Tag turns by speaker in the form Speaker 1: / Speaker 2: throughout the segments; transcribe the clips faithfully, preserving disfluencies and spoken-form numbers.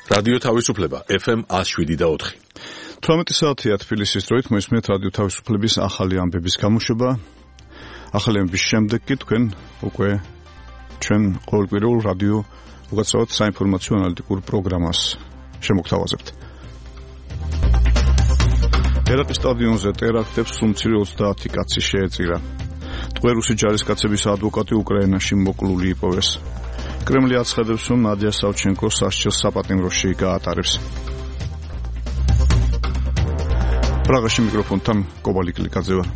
Speaker 1: რადიო თავისუფლება ეფ ემ one oh seven და four.
Speaker 2: თვრამეტი საათია თბილისის დროით მოისმენთ რადიო თავისუფლების ახალი ამბების გამოშვება. ახალი ამბების შემდეგ კი თქვენ უკვე ჩვენ ყოველკვირეულ რადიო უკაცრავად საინფორმაციო ანალიტიკურ პროგრამას შემოგთავაზებთ. ერაყის სტადიონზე ტერაქტებს სულ ოცდაათი კაცი შეეწირა. ტყვერუსი ჯარისკაცების ადვოკატი უკრაინაში მოკლული იპოვეს. კრემლი აცხადებს, რომ ნადია სავჩენკოს სასჯელს საპატიმროში გაატარებს. პრაღაში მიკროფონთან კობალი კლიკაძე ვარ.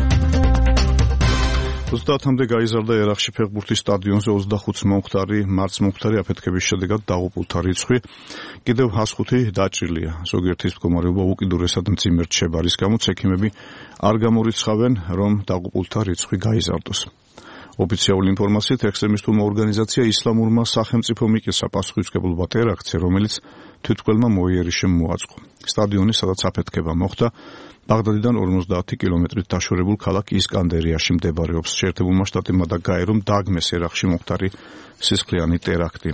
Speaker 2: ოცდაათამდე გაიზარდა ერაყში ფეხბურთის სტადიონზე ოცდახუთი მომხდარი, მარც მომხდარი აფეთქების შედეგად დაღუპულთა რიცხვი კიდევ ას ხუთი დაჭრილია. ზოგიერთის მდგომარეობა უკიდურესად მძიმე რჩება, რის გამოც ექიმები არ გამორიცხავენ, რომ დაღუპულთა რიცხვი გაიზარდოს. ოფიციალური ინფორმაციით ექსტრემისტულმა ორგანიზაცია ისლამურმა სახელმწიფომ იკეცა პასუხისმგებლობა ტერაქტზე, რომელიც თვითმკვლელმა მოიერიშემ მოაწყო. სტადიონი, სადაც აფეთქება მოხდა, ბაღდადიდან ორმოცდაათი კილომეტრით დაშორებულ ქალაქ ისკანდერიაში მდებარეობს. შეერთებულმა შტატებმა და გაერომ დააგმეს ერაყში მომხდარი სისხლიანი ტერაქტი.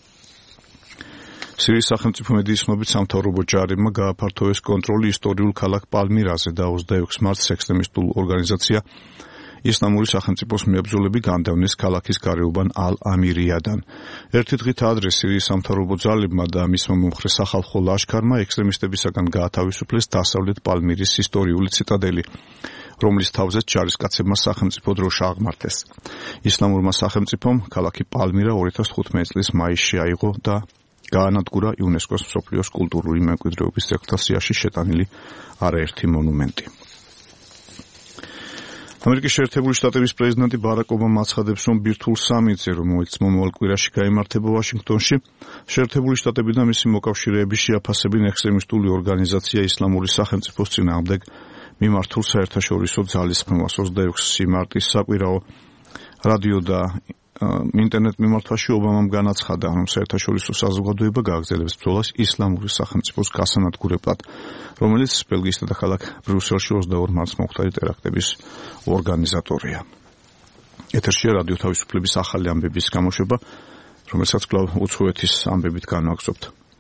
Speaker 2: სირიის სახელმწიფო მედიის ცნობით სამთავრობო ჯარებმა გააფართოვეს კონტროლი ისტორიულ ქალაქ პალმირაზე და ოცდაექვსი მარტს ექსტრემისტულ ორგანიზაცია ისლამური სახელმწიფოს მებრძოლები განდევნეს ქალაქის გარეუბან ალ-ამირიადან. ერთი დღით ადრე სირიის სამთავრობო ძალებმა და მისმა მომხრე სახალხო ლაშქარმა ექსტრემისტებისაგან გაათავისუფლეს დასავლეთ პალმირის ისტორიული ციტადელი, რომლის თავზეც ჯარისკაცებმა სახელმწიფო დროშა აღმართეს. ისლამურმა სახელმწიფომ ქალაქი პალმირა ორი ათას თხუთმეტი წლის მაისში აიღო და გაანადგურა იუნესკოს მსოფლიოს კულტურული მემკვიდრეობის ძეგლთა სიაში შეტანილი არაერთი მონუმენტი. ამერიკის შეერთებული შტატების პრეზიდენტი ბარაკ ობამა აცხადებს, რომ ბირთვულ სამიტზე, რომელიც მომავალ კვირაში გაიმართება ვაშინგტონში, შეერთებული შტატები და მისი მოკავშირეები შეაფასებენ ექსტრემისტული ორგანიზაცია ისლამური სახელმწიფოს წინააღმდეგ მიმართულ საერთაშორისო ძალისხმევას. ოცდაექვსი მარტის საკვირაო რადიო და ინტერნეტ მიმართვაში ობამამ განაცხადა, რომ საერთაშორისო საზოგადოება გააგრძელებს ბრძოლას ისლამური სახელმწიფოს გასანადგურებლად, რომელიც ბელგიისა და ქალაქ ბრიუსელში ოცდაორი მარტს მომხდარი ტერაქტების ორგანიზატორია. ეთერშია რადიო თავისუფლების ახალი ამბების გამოშვება, რომელსაც კვლავ უცხოეთის ამბებით განვაგრძობთ.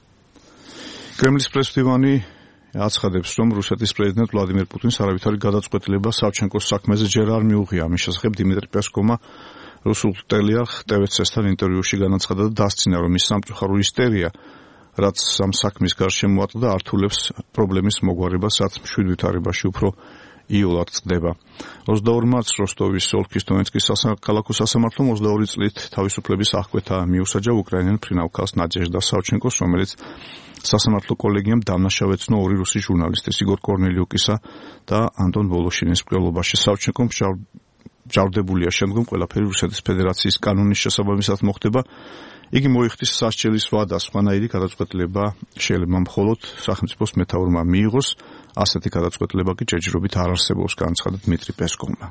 Speaker 2: კრემლის პრესმდივანი აცხადებს, რომ რუსეთის პრეზიდენტ ვლადიმერ პუტინს არავითარი გადაწყვეტილება სავჩენკოს საქმეზე ჯერ არ მიუღია. ამის შესახებ დიმიტრი პესკოვმა რუსულ ტელეარხ ტე ვე ცე-სთან ინტერვიუში განაცხადა და დასცინა, რომ ის სამწუხარო ისტერია, რაც ამ საქმის გარშემო მოატყდა, ართულებს პრობლემის მოგვარებას, რაც მშვიდ ვითარებაში უფრო იოლად წდება. ოცდაორი მარტს როსტოვის ოლქის დონეცკის საქალაქო სასამართლომ ოცდაორი წლით თავისუფლების აღკვეთა მიუსაჯა უკრაინელ მფრინავ ქალს ნადეჟდა სავჩენკოს, რომელიც სასამართლო კოლეგიამ დამნაშავეცნო ორი რუსი ჟურნალისტის იგორ კორნელიუკისა და ანტონ ვოლოშინის მკვლელობაში. სავჩენკომ ჯარდებულია შემდგომ ყველაფერი რუსეთის ფედერაციის კანონის შესაბამისად მოხდება. იგი მოიხდის სასჯელის ვადას, სხვანაირი გადაწყვეტილება შეიძლება მხოლოდ სახელმწიფოს მეთაურმა მიიღოს, ასეთი გადაწყვეტილება კი ჯერჯერობით არ არსებობს, განაცხადა დიმიტრი პესკოვმა.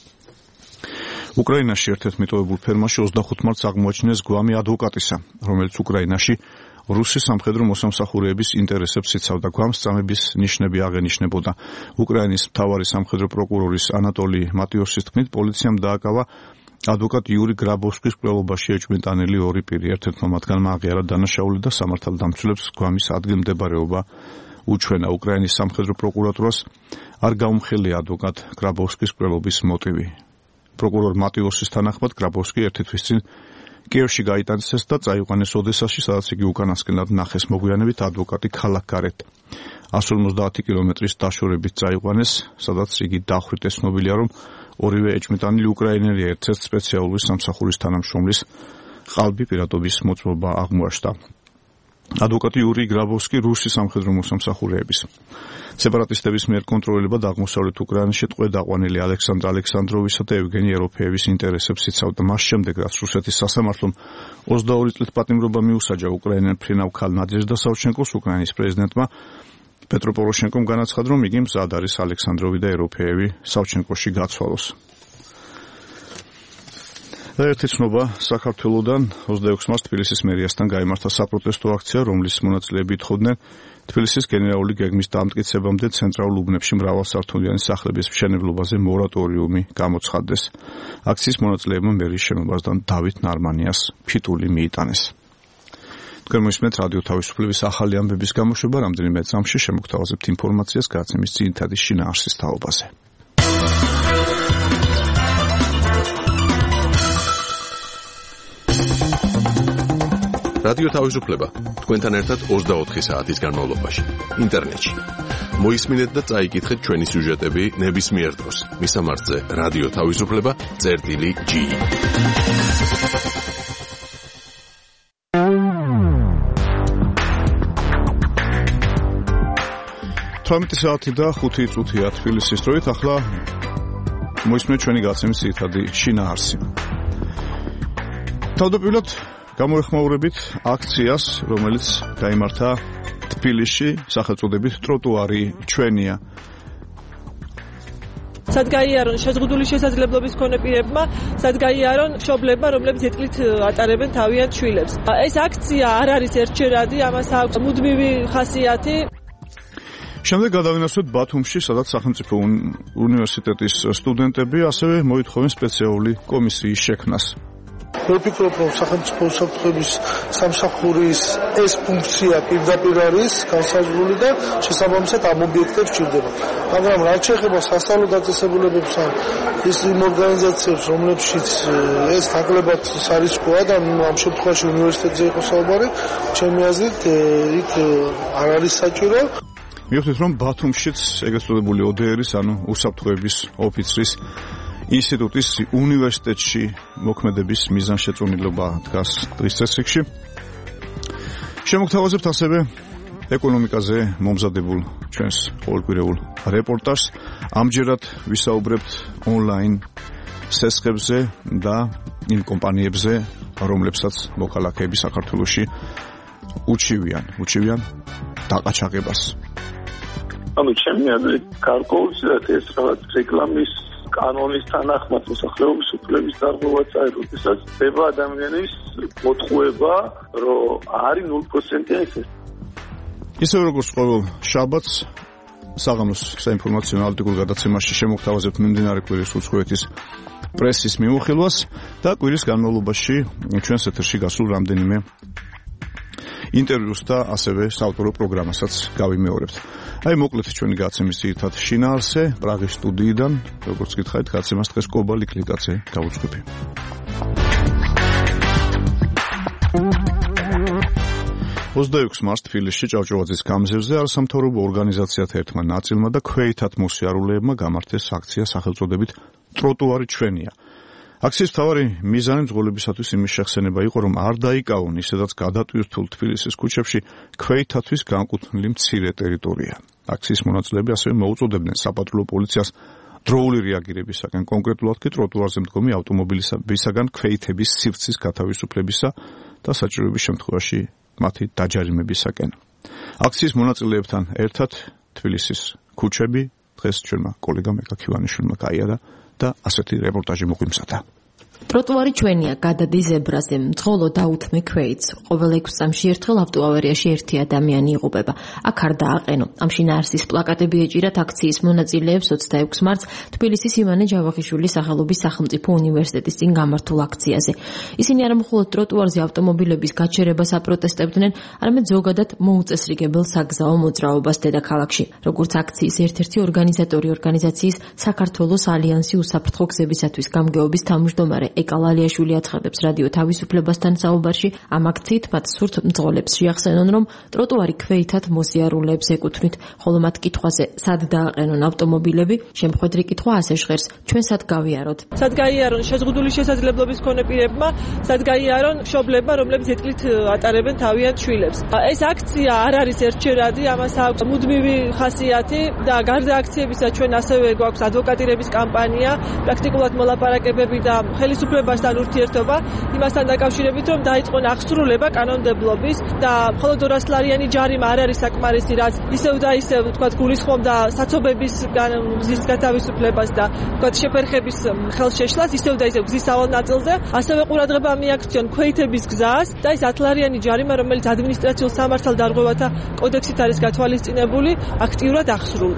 Speaker 2: უკრაინაში ერთ-ერთ მიტოვებულ ფერმაში ოცდახუთი მარტს აღმოაჩინეს გვამი ადვოკატისა, რომელიც უკრაინაში რუსი სამხედრო მოსამსახურეების ინტერესებს იცავდა. გვამს წამების ნიშნები აღენიშნებოდა. უკრაინის მთავარი სამხედრო პროკურორის ანატოლი მატიოსის თქმით, პოლიციამ დააკავა ადვოკატ იური გრაბოვსკის მკვლელობაში ეჭვმიტანილი ორი პირი. ერთ-ერთმა მათგანმა აღიარა დანაშაული და სამართალდამცველებს გვამის ადგილმდებარეობა უჩვენა. უკრაინის სამხედრო პროკურატურას არ გაუმხელია ადვოკატ გრაბოვსკის მკვლელობის მოტივი. პროკურორ მატიოსის თანახმად გრაბოვსკი ერთი თვის წინ კიევში გაიტანცეს და წაიყვანეს ოდესაში, სადაც იგი უკანასკნელად ნახეს. მოგვიანებით ადვოკატი ქალაქგარეთ ას ორმოცდაათი კილომეტრის დაშორებით წაიყვანეს, სადაც იგი დახვრით. ცნობილია, რომ ორივე ეჭვმიტანილი უკრაინელია. ერთ-ერთ სპეციალური სამსახურის თანამშრომლის ყალბი პირადობის მოწმობა აღმოაჩნდა. ადვოკატი იური გრაბოვსკი რუსი სამხედრო მოსამსახურეების სეპარატისტების მიერ კონტროლირებად აღმოსავლეთ უკრაინაში ტყვედ-აყვანილი ალექსანდრ ალექსანდროვისა და ევგენი ეროფეევის ინტერესებს იცავდა. მას შემდეგ, რაც რუსეთის სასამართლომ ოცდაორი წლით პატიმრობა მიუსაჯა უკრაინელ მფრინავ ქალ ნადეჟდა სავჩენკოს, უკრაინის პრეზიდენტმა პეტრო პოროშენკომ განაცხადა, რომ იგი მზად არის ალექსანდროვი და ეროფეევი სავჩენკოში გაცვალოს. და ერთი ცნობა საქართველოდან ოცდაექვსი მარტს თბილისის მერიასთან გაიმართა საპროტესტო აქცია, რომლის მონაწილეები ითხოვდნენ თბილისის გენერალური გეგმის დამტკიცებამდე ცენტრალურ უბნებში მრავალსართულიანი სახლების მშენებლობაზე მორატორიუმი გამოცხადდეს. აქციის მონაწილეებმა მერის შენობასთან დავით ნარმანიას ფიტული მიიტანეს. თქვენ მოისმენთ რადიო თავისუფლების ახალი ამბების გამოშვება, რამდენიმე წამში შემოგთავაზებთ ინფორმაციას გადაცემის ძირითადი შინაარსის თაობაზე.
Speaker 1: რადიო თავისუფლება თქვენთან ერთად ოცდაოთხი საათის განმავლობაში ინტერნეტში. მოისმინეთ და წაიკითხეთ ჩვენი სიუჟეტები ნებისმიერ დროს. მისამართზე რადიო თავისუფლება წერტილი ჯი. თორმეტი საათი და ხუთი წუთია თბილისის დროით. ახლა მოისმინეთ ჩვენი გადაცემის ძირითადი შინაარსი. თავდაპირველად გამოეხმაურებით აქციას, რომელიც გაიმართა თბილისში, სახელწოდებით ტროტუარი ჩვენია.
Speaker 3: სადგაიარონ შეზღუდული შესაძლებლობის მქონე პირებმა, სადგაიარონ მშობლებმა, რომლებიც ეტლით ატარებენ თავიანთ შვილებს. ეს აქცია არ არის ერთჯერადი, ამას აქვს მუდმივი ხასიათი.
Speaker 2: შემდეგ გადავინაცვლეთ ბათუმში, სადაც სახელმწიფო უნივერსიტეტის სტუდენტები ასევე მოითხოვენ სპეციალური კომისიის შექმნას.
Speaker 4: მე ვფიქრობ, რომ სახელმწიფო უსაფრთხოების სამსახურის ეს ფუნქცია პირდაპირ არის განსაზღვრული და შესაბამისად ამ ობიექტებს ჭირდება. მაგრამ რაც შეეხება სასწავლო დაწესებულებებს ან ის იმ ორგანიზაციებს, რომლებშიც ეს ნაკლებად სარისკოა და ამ შემთხვევაში უნივერსიტეტზე იყო საუბარი, ჩემი აზრით იქ არ არის საჭირო.
Speaker 2: მივხვდით, რომ ბათუმშიც ეგრეთ წოდებული ო დე ერის, ანუ უსაფრთხოების ოფიცრის ინსტიტუტის უნივერსიტეტში მოქმედების მიზანშეწონილობა დგას დღის წესრიგში. შემოგთავაზებთ ასევე ეკონომიკაზე მომზადებულ ჩვენს ყოველკვირეულ რეპორტაჟს. ამჯერად ვისაუბრებთ ონლაინ სესხებზე და იმ კომპანიებზე, რომლებსაც მოქალაქეები საქართველოში უჩივიან, უჩივიან დაყაჩაღებას.
Speaker 5: ანუ ჩემი აზრით, გარკვეულწილად ეს რაღაც რეკლამის კანონის თანახმად მოსახლეობის უფლების დარღვევა წაიღო, როდესაც ხდება ადამიანის მოტყუება, რომ არის ნულ პროცენტი ეს.
Speaker 2: ისე როგორც ყოველ შაბათს საღამოს საინფორმაციო ანალიტიკურ გადაცემაში შემოგთავაზებთ მიმდინარე კვირის უცხოეთის პრესის მიმოხილვას და კვირის განმავლობაში ჩვენს ეთერში გასულ რამდენიმე ინტერვიუს და ასევე საავტორო პროგრამასაც გავიმეორებთ. აი მოკლედ ჩვენი გადაცემის ძირითად შინაარსზე პრაღის სტუდიიდან, როგორც გითხარით, გადაცემას დღეს კობალი კლიკაზე დავუძღვები. ოცდაექვსი მარტს თბილისში ჭავჭავაძის გამზირზე არასამთავრობო ორგანიზაციათა ერთმა ნაწილმა და ქვეითად მოსიარულეებმა გამართეს აქცია სახელწოდებით ტროტუარი ჩვენია. აქციის მთავარი მიზანი მძღოლებისათვის იმის შეხსენება იყო, რომ არ დაიკავონ ისედაც გადატვირთულ თბილისის ქუჩებში ქვეითათვის განკუთვნილი მცირე ტერიტორია. აქციის მონაწილეები ასევე მოუწოდებდნენ საპატრულო პოლიციას დროული რეაგირებისაკენ, კონკრეტულად კი ტროტუარზე მდგომი ავტომობილისაგან ქვეითების სივრცის გათავისუფლებისა და საჭიროების შემთხვევაში მათი დაჯარიმებისაკენ. აქციის მონაწილეებთან ერთად თბილისის ქუჩები დღეს ჩვენმა კოლეგამ ეკაკ ივანიშვილმა გაიარა და ასეთი რეპორტაჟი მოგვიმზადა.
Speaker 6: ტროტუარი ჩვენია, გადადი ზებრაზე, მძღოლო დაუთმე ქვეითს. ყოველ ექვს წამში ერთხელ ავტოავარიაში ერთი ადამიანი იღუპება. აქ არ დააყენო. ამ შინაარსის პლაკატები ეჭირათ აქციის მონაწილეებს ოცდაექვსი მარტს თბილისის ივანე ჯავახიშვილის სახელობის სახელმწიფო უნივერსიტეტის წინ გამართულ აქციაზე. ისინი არა მხოლოდ ტროტუარზე ავტომობილების გაჩერებას აპროტესტებდნენ, არამედ ზოგადად მოუწესრიგებელ საგზაო მოძრაობას დედაქალაქში. როგორც აქციის ერთ-ერთი ორგანიზატორი ორგანიზაციის საქართველოს ალიანსი უსაფრთხო გზებისათვის გამგეობის თავმჯდომარე ეკალალიაშვილი აცხადებს რადიო თავისუფლებასთან საუბარში, ამ აქციით მათ სურთ მძღოლებს შეახსენონ, რომ ტროტუარი ქვეითად მოსიარულეებს ეკუთვნით, ხოლო მათ კითხვაზე სად დააყენონ ავტომობილები, შემხედრი კითხვა ასე ჟღერს, ჩვენ სად გავიაროთ.
Speaker 3: სად გაიარონ შეზღუდული შესაძლებლობის მქონე პირებმა, სად გაიარონ მშობლებმა, რომლებიც ეტლით ატარებენ თავიანთ შვილებს. ეს აქცია არ არის ერთჯერადი, ამას აქვს მუდმივი ხასიათი და გარდა აქციებისა ჩვენ ასევე გვაქვს ადვოკატირების კამპანია, პრაქტიკულად მოლაპარაკებები და ხელისუფლებასთან ურთიერთობა იმასთან დაკავშირებით, რომ დაიწყონ აღსრულება კანონმდებლობის და მხოლოდ ორასი ლარიანი ჯარიმა არ არის საკმარისი, რაც ისევ და ისევ თქვათ გულისხმობდა საცობების გზის გათავისუფლებას და თქვათ შეფერხების ხელშეშლას, ისევ და ისევ გზის სავალ ნაწილზე, ასევე ყურადღება მიაქციონ ქვეითების გზას და ეს ათი ლარიანი ჯარიმა, რომელიც ადმინისტრაციულ სამართალ დარღვევათა კოდექსით არის გათვალისწინებული, აქტიურად აღსრულდეს.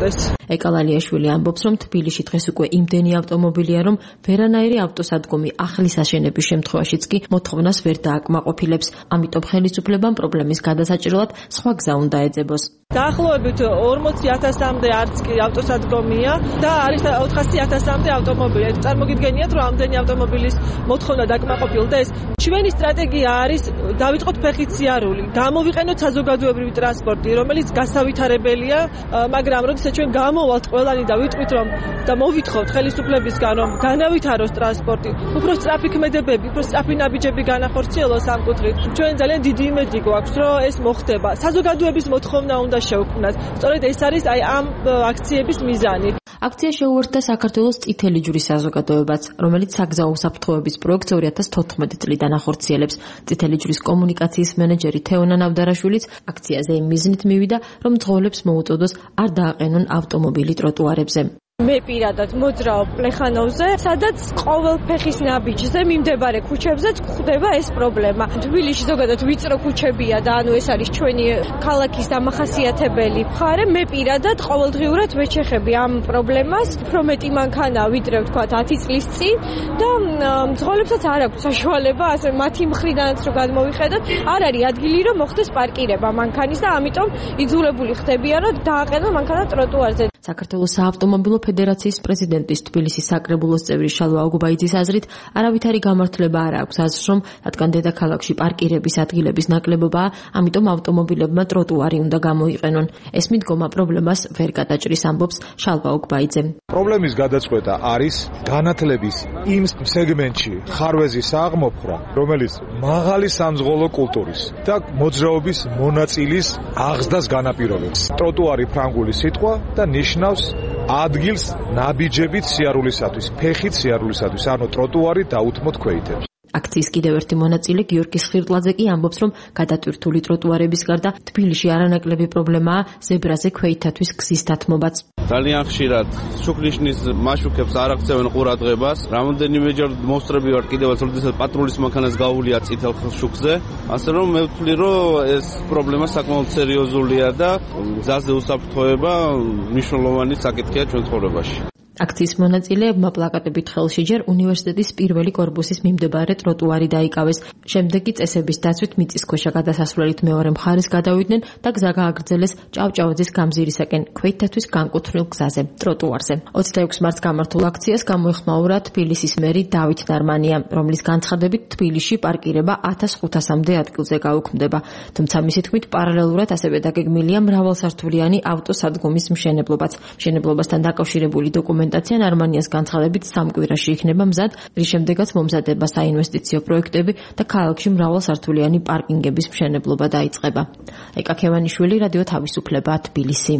Speaker 6: ეკალალიაშვილი ამბობს, რომ თბილისში დღეს უკვე იმდენი ავტომობილია, რომ ვერანაირი ავტოსადგომი ახლის აშენების შემთხვევაშიც კი მოთხოვნას ვერ დააკმაყოფილებს. ამიტომ ხელისუფლებამ პრობლემის გადასაჭრელად სხვა გზა უნდა ეძებოს.
Speaker 3: დაახლოებით ორმოცი ათასამდე არც კი ავტოსადგომია და არის ოთხასი ათასამდე ავტომობილი. წარმოგიდგენიათ, რომ ამდენი ავტომობილის მოთხოვნა დაკმაყოფილდა. ეს ჩვენი სტრატეგია არის დავიწყოთ ფეხით სიარული, გამოვიყენოთ საზოგადოებრივი ტრანსპორტი, რომელიც გასავითარებელია, მაგრამ როდესაც ჩვენ გამოვალთ ყველანი და ვიტყვით რომ და მოვითხოვთ ხელისუფლებისგან რომ განავითაროს ტრანსპორტი, უფრო სწრაფი ქმედებები, უფრო სწრაფი ნაბიჯები განახორციელოს ამ კუთხით. ჩვენ ძალიან დიდი იმედი გვაქვს, რომ ეს მოხდება. საზოგადოების მოთხოვნა უნდა შევქმნათ. სწორედ ეს არის აი ამ აქციების მიზანი.
Speaker 6: აქცია შეუერთდა საქართველოს წითელი ჯვრის საზოგადოებაც, რომელიც საგზაო უსაფრთხოების პროექტს ორი ათას თოთხმეტი წლიდან ახორციელებს. წითელი ჯვრის კომუნიკაციის მენეჯერი თეონა ნავდარაშვილიც აქციაზე იმ მიზნით მივიდა, რომ მძღოლებს მოუწოდოს არ დააყენონ ავტომობილი ტროტუარებზე.
Speaker 7: მე პირადად მოძრაობ პლეხანოვზე, სადაც ყოველ ფეხის ნაბიჯზე მიმდებარე ქუჩებზეც გვხვდება ეს პრობლემა. თბილისში ზოგადად ვიწრო ქუჩებია და ანუ ეს არის ჩვენი ქალაქის დამახასიათებელი მხარე. მე პირადად ყოველდღიურად ვეჩეხები ამ პრობლემას, უფრო მეტი მანქანა ვიდრე ვთქვათ ათი წლის წინ და მძღოლებსაც არ აქვს საშუალება ასე მათი მხრიდანაც რო გადმოვიხედოთ, არ არის ადგილი რომ მოხდეს პარკირება მანქანის და ამიტომ იძულებული ხდებიან რომ დააყენონ მანქანა ტროტუარზე.
Speaker 6: საქართველოს საავტომობილო ფედერაციის პრეზიდენტის თბილისის საკრებულოს წევრი შალვა აუგუბაიძის აზრით, არავითარი გამართლება არ აქვს აზრს, რომ რადგან დედაქალაქში პარკირების ადგილების ნაკლებობაა, ამიტომ ავტომობილებმა ტროტუარი უნდა გამოიყენონ. ეს მიდგომა პრობლემას ვერ გადაჭრის, ამბობს შალვა აუგუბაიძე.
Speaker 8: პრობლემის გადაწყვეტა არის განათლების იმ სეგმენტში ხარვეზის აღმოფხვრა, რომელიც მაღალი სამძღოლო კულტურის და მოძრაობის მონაწილის აღზრდას განაპირობებს. ტროტუარი ფრანგული სიტყვა და ნიშნავს ადგილს ნაბიჯებით სიარულისათვის, ფეხით სიარულისათვის, ანუ ტროტუარი დაუთმოთ ქვეითებს.
Speaker 6: აქციის კიდევ ერთი მონაწილე გიორგი სხირტლაძე კი ამბობს, რომ გადატვირთული ტროტუარების გარდა თბილისში არანაკლები პრობლემაა ზებრაზე ქვეითათვის გზის დათმობაც.
Speaker 9: ძალიან ხშირად შუქნიშნის მაშუქებს არ აქცევენ ყურადღებას. რამოდენიმეჯერ მოსწრები ვარ კიდევაც, როდესაც პატრულის მანქანას გაუვლია წითელ შუქზე. ასე რომ მე ვთვლი, რომ ეს პრობლემა საკმაოდ სერიოზულია და გზაზე უსაფრთხოება მნიშვნელოვანი საკითხია ჩვენ ცხოვრებაში.
Speaker 6: აქციის მონაწილეებმა პლაკატებით ხელში ჯერ უნივერსიტეტის პირველი კორპუსის მიმდებარე ტროტუარი დაიკავეს. შემდეგ კი წესების დაცვით მიწისქვეშა გადასასვლელით მეორე მხარეს გადავიდნენ და გზა გააგრძელეს ჭავჭავაძის გამზირისაკენ ქვეითათვის განკუთვნილ გზაზე, ტროტუარზე. ოცდაექვსი მარტს გამართულ აქციას გამოეხმაურა თბილისის მერი დავით ნარმანია, რომლის განცხადებით თბილისში პარკირება ათას ხუთასამდე ადგილზე გაუქმდება. თუმცა მისი თქმით პარალელურად ასევე დაგეგმილია მრავალსართულიანი ავტოსადგომის მშენებლობაც. მშენებლობასთან დაკავშირებული დოკუმენტი დოკუმენტაცია ნარმანიას განცხადებით სამ კვირაში იქნება მზად, რის შემდეგაც მომზადება საინვესტიციო პროექტები და ქალაქში მრავალსართულიანი პარკინგების მშენებლობა დაიწყება. ეკა ქევანიშვილი, რადიო თავისუფლება, თბილისი.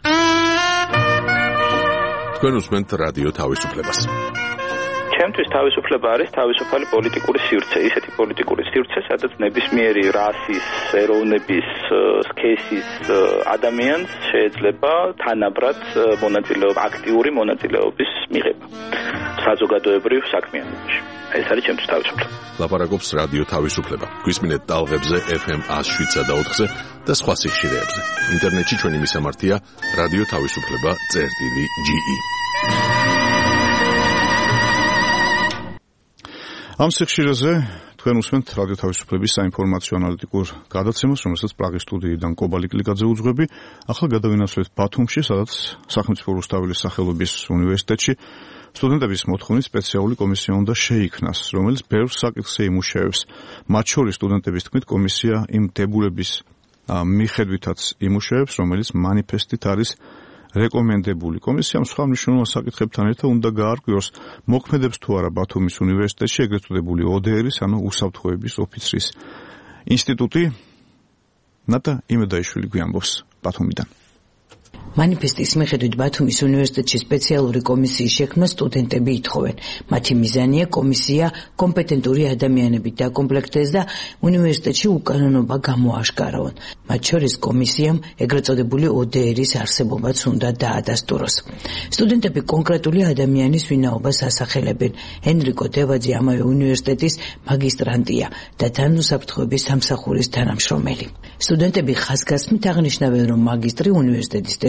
Speaker 1: თქვენ უსმენთ რადიო თავისუფლებას.
Speaker 10: ჩემთვის თავისუფლება არის თავისუფალი პოლიტიკური სივრცე, ისეთი პოლიტიკური სივრცე, სადაც ნებისმიერი რასის, ეროვნების, სქესის ადამიანს შეიძლება თანაბრად მონაწილეობა, აქტიური მონაწილეობის მიღება საზოგადოებრივ საქმიანობაში. ეს არის ჩემთვის თავისუფლება.
Speaker 1: ლაპარაკობს რადიო თავისუფლება. გვისმინეთ ტალღებზე ეფ ემ ათს შვიდსა და ოთხზე და სხვა სიხშირეებზე. ინტერნეტში ჩვენი მისამართია რადიო თავისუფლება წერტილი ჯი ი.
Speaker 2: ამ სიხშირეზე თქვენ უსმენთ რადიო თავისუფლების საინფორმაციო ანალიტიკურ გადაცემას, რომელსაც პრაღის სტუდიიდან კობალი კლიკაძე უძღვები. ახლა გადავინაცვლეთ ბათუმში, სადაც სახელმწიფო რუსთაველის სახელობის უნივერსიტეტში სტუდენტების მოთხოვნით სპეციალური კომისია უნდა შეიქმნას, რომელიც ბევრ საკითხს იმუშავებს. მათ შორის სტუდენტების თქმით, კომისია იმ დებულების მიხედვითაც იმუშავებს, რომელიც მანიფესტით არის რეკომენდებული. კომისიამ სხვა მნიშვნელოვან საკითხებთან ერთად უნდა გაარკვიოს, მოქმედებს თუ არა ბათუმის უნივერსიტეტში ეგრეთ წოდებული ო დე ერის, ანუ უსაფრთხოების ოფიცრის ინსტიტუტი. ნატა იმედაიშვილი გვიამბობს ბათუმიდან.
Speaker 11: მანიფესტის მიხედვით ბათუმის უნივერსიტეტში სპეციალური კომისიის შექმნა სტუდენტები ითხოვენ. მათი მიზანია კომისია კომპეტენტური ადამიანებით დაკომპლექტდეს და უნივერსიტეტში უკანონობა გამოაშკარავონ. მათ შორის კომისიამ ეგრეთ წოდებული ო დე ერის არსებობაც უნდა დაადასტუროს. სტუდენტები კონკრეტული ადამიანის ვინაობას ასახელებენ. ენრიკო დევაძე ამავე უნივერსიტეტის მაგისტრანტია და თანუსაფრთხოების სამსახურის თანამშრომელი. სტუდენტები ხაზგასმით აღნიშნავენ, რომ მაგისტრი უნივერსიტეტის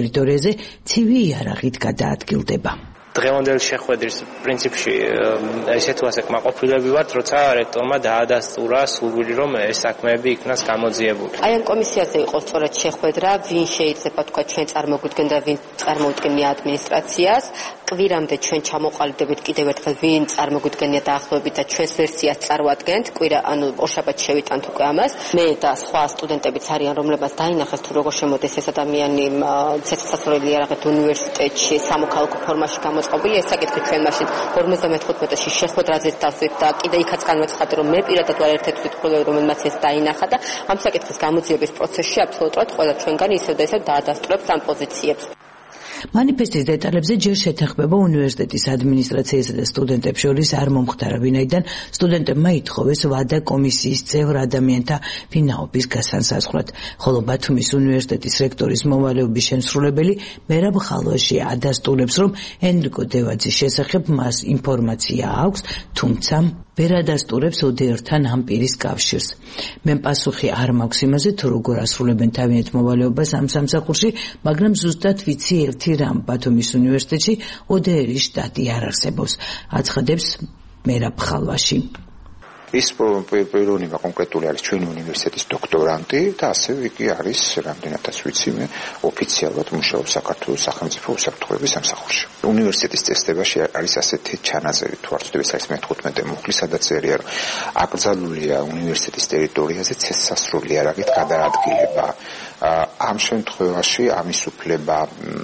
Speaker 11: ტერიტორიაზე ცივი იარაღით გადაადგილდება.
Speaker 12: დღევანდელი შეხვედრის პრინციპში ესეთ ვასე კმაყოფილები ვართ, როცა რექტორმა დაადასტურა სურვილი, რომ ეს საქმეები იქნას გამოძიებული.
Speaker 13: აი ამ კომისიაზე იყო სწორედ შეხვედრა, ვინ შეიძლება თქვა ჩვენ წარმოგვიდგენ და ვინ წარმოუდგენია ადმინისტრაციას. კვირამდე ჩვენ ჩამოყალიბდებით კიდევ ერთხელ ვინ წარმოგვიდგენია დაახლოებით და ჩვენს ვერსიას წარმოადგენთ. კვირა ანუ ორშაბათს შევიტანთ უკვე ამას. მე და სხვა სტუდენტებიც არიან, რომლებსაც დაინახეს თუ როგორ შემოდის ეს ადამიანი ცეცხლსასროლი იარაღით უნივერსიტეტში სამოქალაქო ფორმაში გამოწყობილი. ეს საკითხი ჩვენ მაშინ ორმოცდამეხუთმეტში შეხვედრაზეც დავსვით და კიდე იქაც განვეცხადე, რომ მე პირადად ვარ ერთ-ერთი თვითმკვლელი, რომელმაც ეს დაინახა და ამ საკითხის გამოძიების პროცესში აბსოლუტურად ყველა ჩვენგანი ისევ და ისევ დაადასტურებს ამ პოზიციებს.
Speaker 11: მანიფესტის დეტალებზე ჯერ შეთანხმება უნივერსიტეტის ადმინისტრაციასა და სტუდენტებს შორის არ მომხდარა, ვინაიდან სტუდენტებმა ითხოვეს ვადა კომისიის წევრ ადამიანთა ვინაობის გასანსაზღვრად, ხოლო ბათუმის უნივერსიტეტის რექტორის მოვალეობის შემსრულებელი მერაბ ხალვაში ადასტურებს, რომ ენრიკო დევაძის შესახებ მას ინფორმაცია აქვს, თუმცა ვერ ადასტურებს ოდეერთან ამ პირის კავშირს. მე პასუხი არ მაქვს იმაზე, თუ როგორ ასრულებენ თავიანთ მოვალეობას ამ სამსახურში, მაგრამ ზუსტად ვიცი ერთი რამ, ბათუმის უნივერსიტეტში ოდეერის შტატი არ არსებობს, აცხადებს მერაბ ხალვაში.
Speaker 14: ის პიროვნება კონკრეტული არის ჩვენი უნივერსიტეტის დოქტორანტი და ასევე იგი არის, რამდენადაც ვიცი მე, ოფიციალურად მუშაობს საქართველოს სახელმწიფო უსაფრთხოების სამსახურში. უნივერსიტეტის წესდებაში არის ასეთი ჩანაწერი, თუ არ ვცდები, ეს არის მეთოთხმეტე მუხლი, სადაც წერია, რომ აკრძალულია უნივერსიტეტის ტერიტორიაზე ცეცხლსასროლი იარაღით გადაადგილება. ამ შემთხვევაში ამის უფლება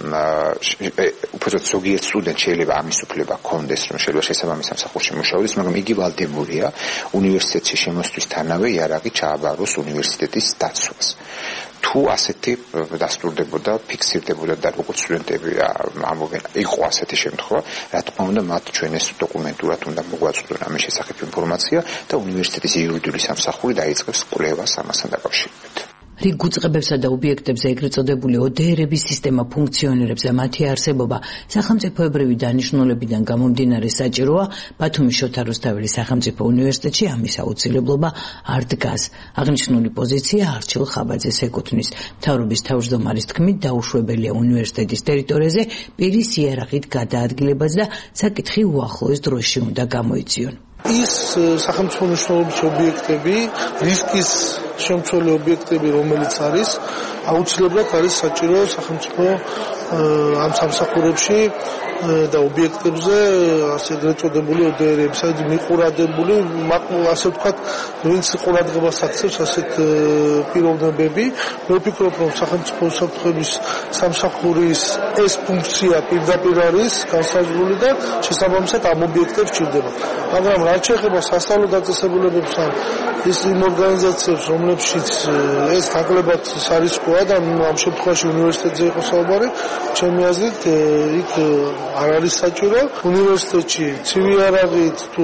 Speaker 14: უბრალოდ ზოგიერთ სტუდენტს შეიძლება ამის უფლება ჰქონდეს, რომ შეიძლება შესაბამის სამსახურში მუშაობდეს, მაგრამ იგი ვალდებულია უნივერსიტეტში შემოსვლისთანავე იარაღი ჩააბაროს უნივერსიტეტის დაცვას. თუ ასეთი დასტურდებოდა, ფიქსირდებოდა და როგორც სტუდენტები ამბობენ, იყო ასეთი შემთხვევა, რა თქმა უნდა, მათ ჩვენ ეს დოკუმენტურად უნდა მოგვაწვდონ ამის შესახებ ინფორმაცია და უნივერსიტეტის იურიდიული სამსახური დაიწყებს კვლევას ამასთან დაკავშირებით.
Speaker 11: რიგ უწყებებსა და ობიექტებზე ეგრეთ წოდებული ოდეერების სისტემა ფუნქციონირებს და მათი არსებობა სახელმწიფოებრივი დანიშნულებიდან გამომდინარე საჭიროა. ბათუმის შოთა რუსთაველის სახელმწიფო უნივერსიტეტში ამის აუცილებლობა არ დგას. აღნიშნული პოზიცია არჩილ ხაბაძეს ეკუთვნის. მთავრობის თავმჯდომარის თქმით, დაუშვებელია უნივერსიტეტის ტერიტორიაზე პირის იარაღით გადაადგილებაც და საკითხი უახლოეს დროში უნდა გამოიწვიონ.
Speaker 4: ის სახელმწიფო მნიშვნელობის ობიექტები, რისკის შემცველი ობიექტები, რომელიც არის, აუცილებლად არის საჭირო სახელმწიფო ამ სამსახურებში და ობიექტებზე ასე ეგრეთ წოდებული ოდეერების, აი მიყურადებული, ასე ვთქვათ, ვინც ყურადღებას აქცევს ასეთ პიროვნებები. მე ვფიქრობ, რომ სახელმწიფო უსაფრთხოების სამსახურის ეს ფუნქცია პირდაპირ არის განსაზღვრული და შესაბამისად ამ ობიექტებს ჭირდება. მაგრამ რაც შეეხება სასწავლო დაწესებულებებს ან ის იმ ორგანიზაციებს, რომლებშიც ეს ნაკლებად სარისკოა და ამ შემთხვევაში უნივერსიტეტზე იყო საუბარი, ჩემი აზრით იქ არ არის საჭირო. უნივერსიტეტში ცივი იარაღით თუ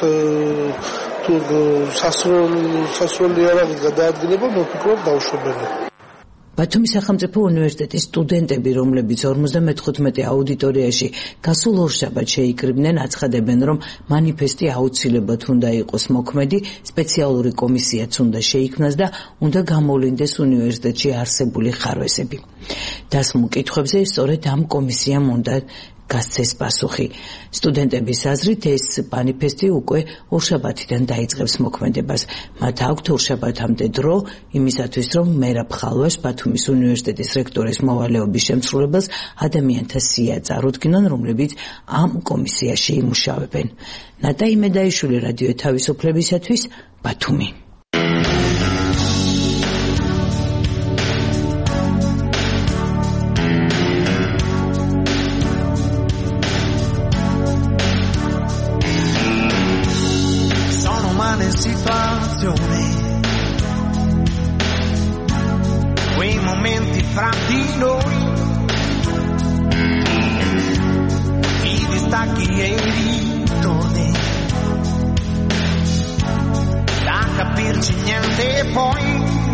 Speaker 4: თუ სასროლი იარაღით გადაადგილება, მე ვფიქრობ, დაუშვებელია.
Speaker 11: ბათუმის სახელმწიფო უნივერსიტეტის სტუდენტები, რომლებიც ორმოცდამეთხუთმეტე აუდიტორიაში გასულ ორშაბათს შეიკრიბნენ, აცხადებენ, რომ მანიფესტი აუცილებლად უნდა იყოს მოქმედი, სპეციალური კომისიაც უნდა შეიქმნას და უნდა გამოვლინდეს უნივერსიტეტში არსებული ხარვესები. დასმულ კითხვებზე სწორედ ამ კომისიამ უნდა გასცეს პასუხი. სტუდენტების აზრით ეს მანიფესტი უკვე ორშაბათიდან დაიწყებს მოქმედებას. მათ აქვთ ორშაბათამდე დრო იმისათვის, რომ მერაბ ხალვას ბათუმის უნივერსიტეტის რექტორის მოვალეობის შემსრულებელს ადამიანთა სია წარუდგინონ, რომლებიც ამ კომისიაში იმუშავებენ. ნატა იმედაიშვილი, რადიო თავისუფლებისათვის, ბათუმი.
Speaker 15: Quei momenti fra di noi, i distacchi e i ritorni, da capirci niente poi,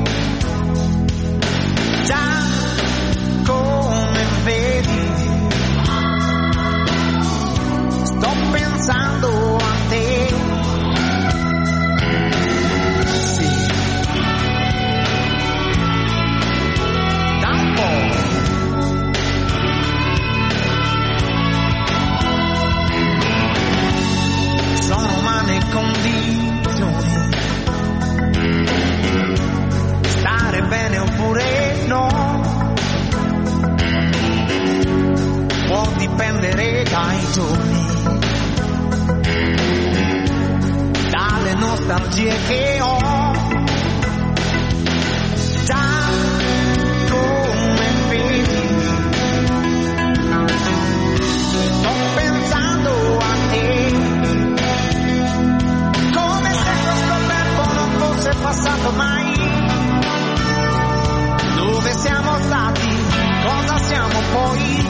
Speaker 15: già come vedi, sto pensando a te. nostalgie che ho. Già come vedi, sto pensando a te, come se questo tempo non fosse passato mai. Dove siamo stati, cosa siamo poi?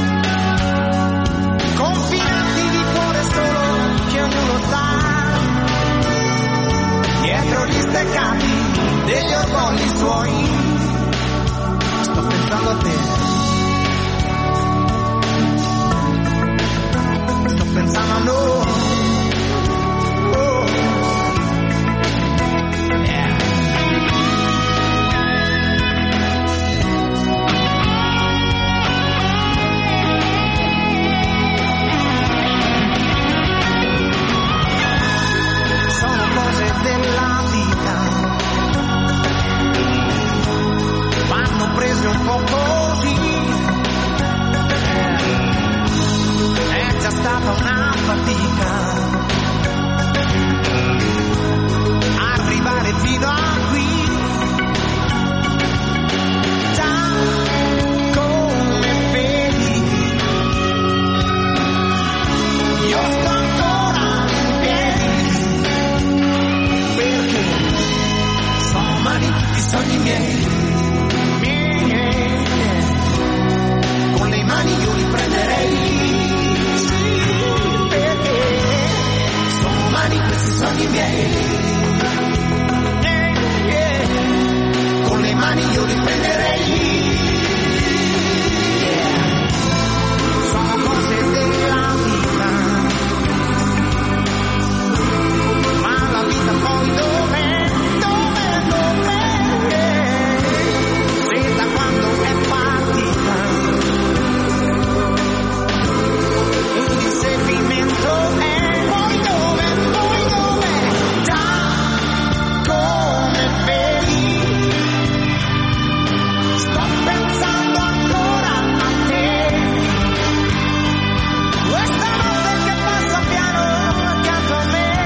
Speaker 15: Confinanti di cuore solo che ognuno sa, dietro gli steccati degli orgogli suoi. Sto pensando a te, sto pensando a noi. Oh. Yeah. Sono cose della vita, vanno prese un po' così. È già stata una fatica arrivare fino a qui. Già come vedi, io sto ancora in piedi, perché sono umani tutti i sogni miei. Con le mani io li prenderei, perché sono umani questi sogni miei. Con le mani io li prenderei. Sono cose della vita, ma la vita poi dov'è, dov'è, dov'è? Se da quando è partita un inseguimento è, poi dove, poi dove, già come vedi, sto pensando ancora a te, questa notte che passa piano accanto a me,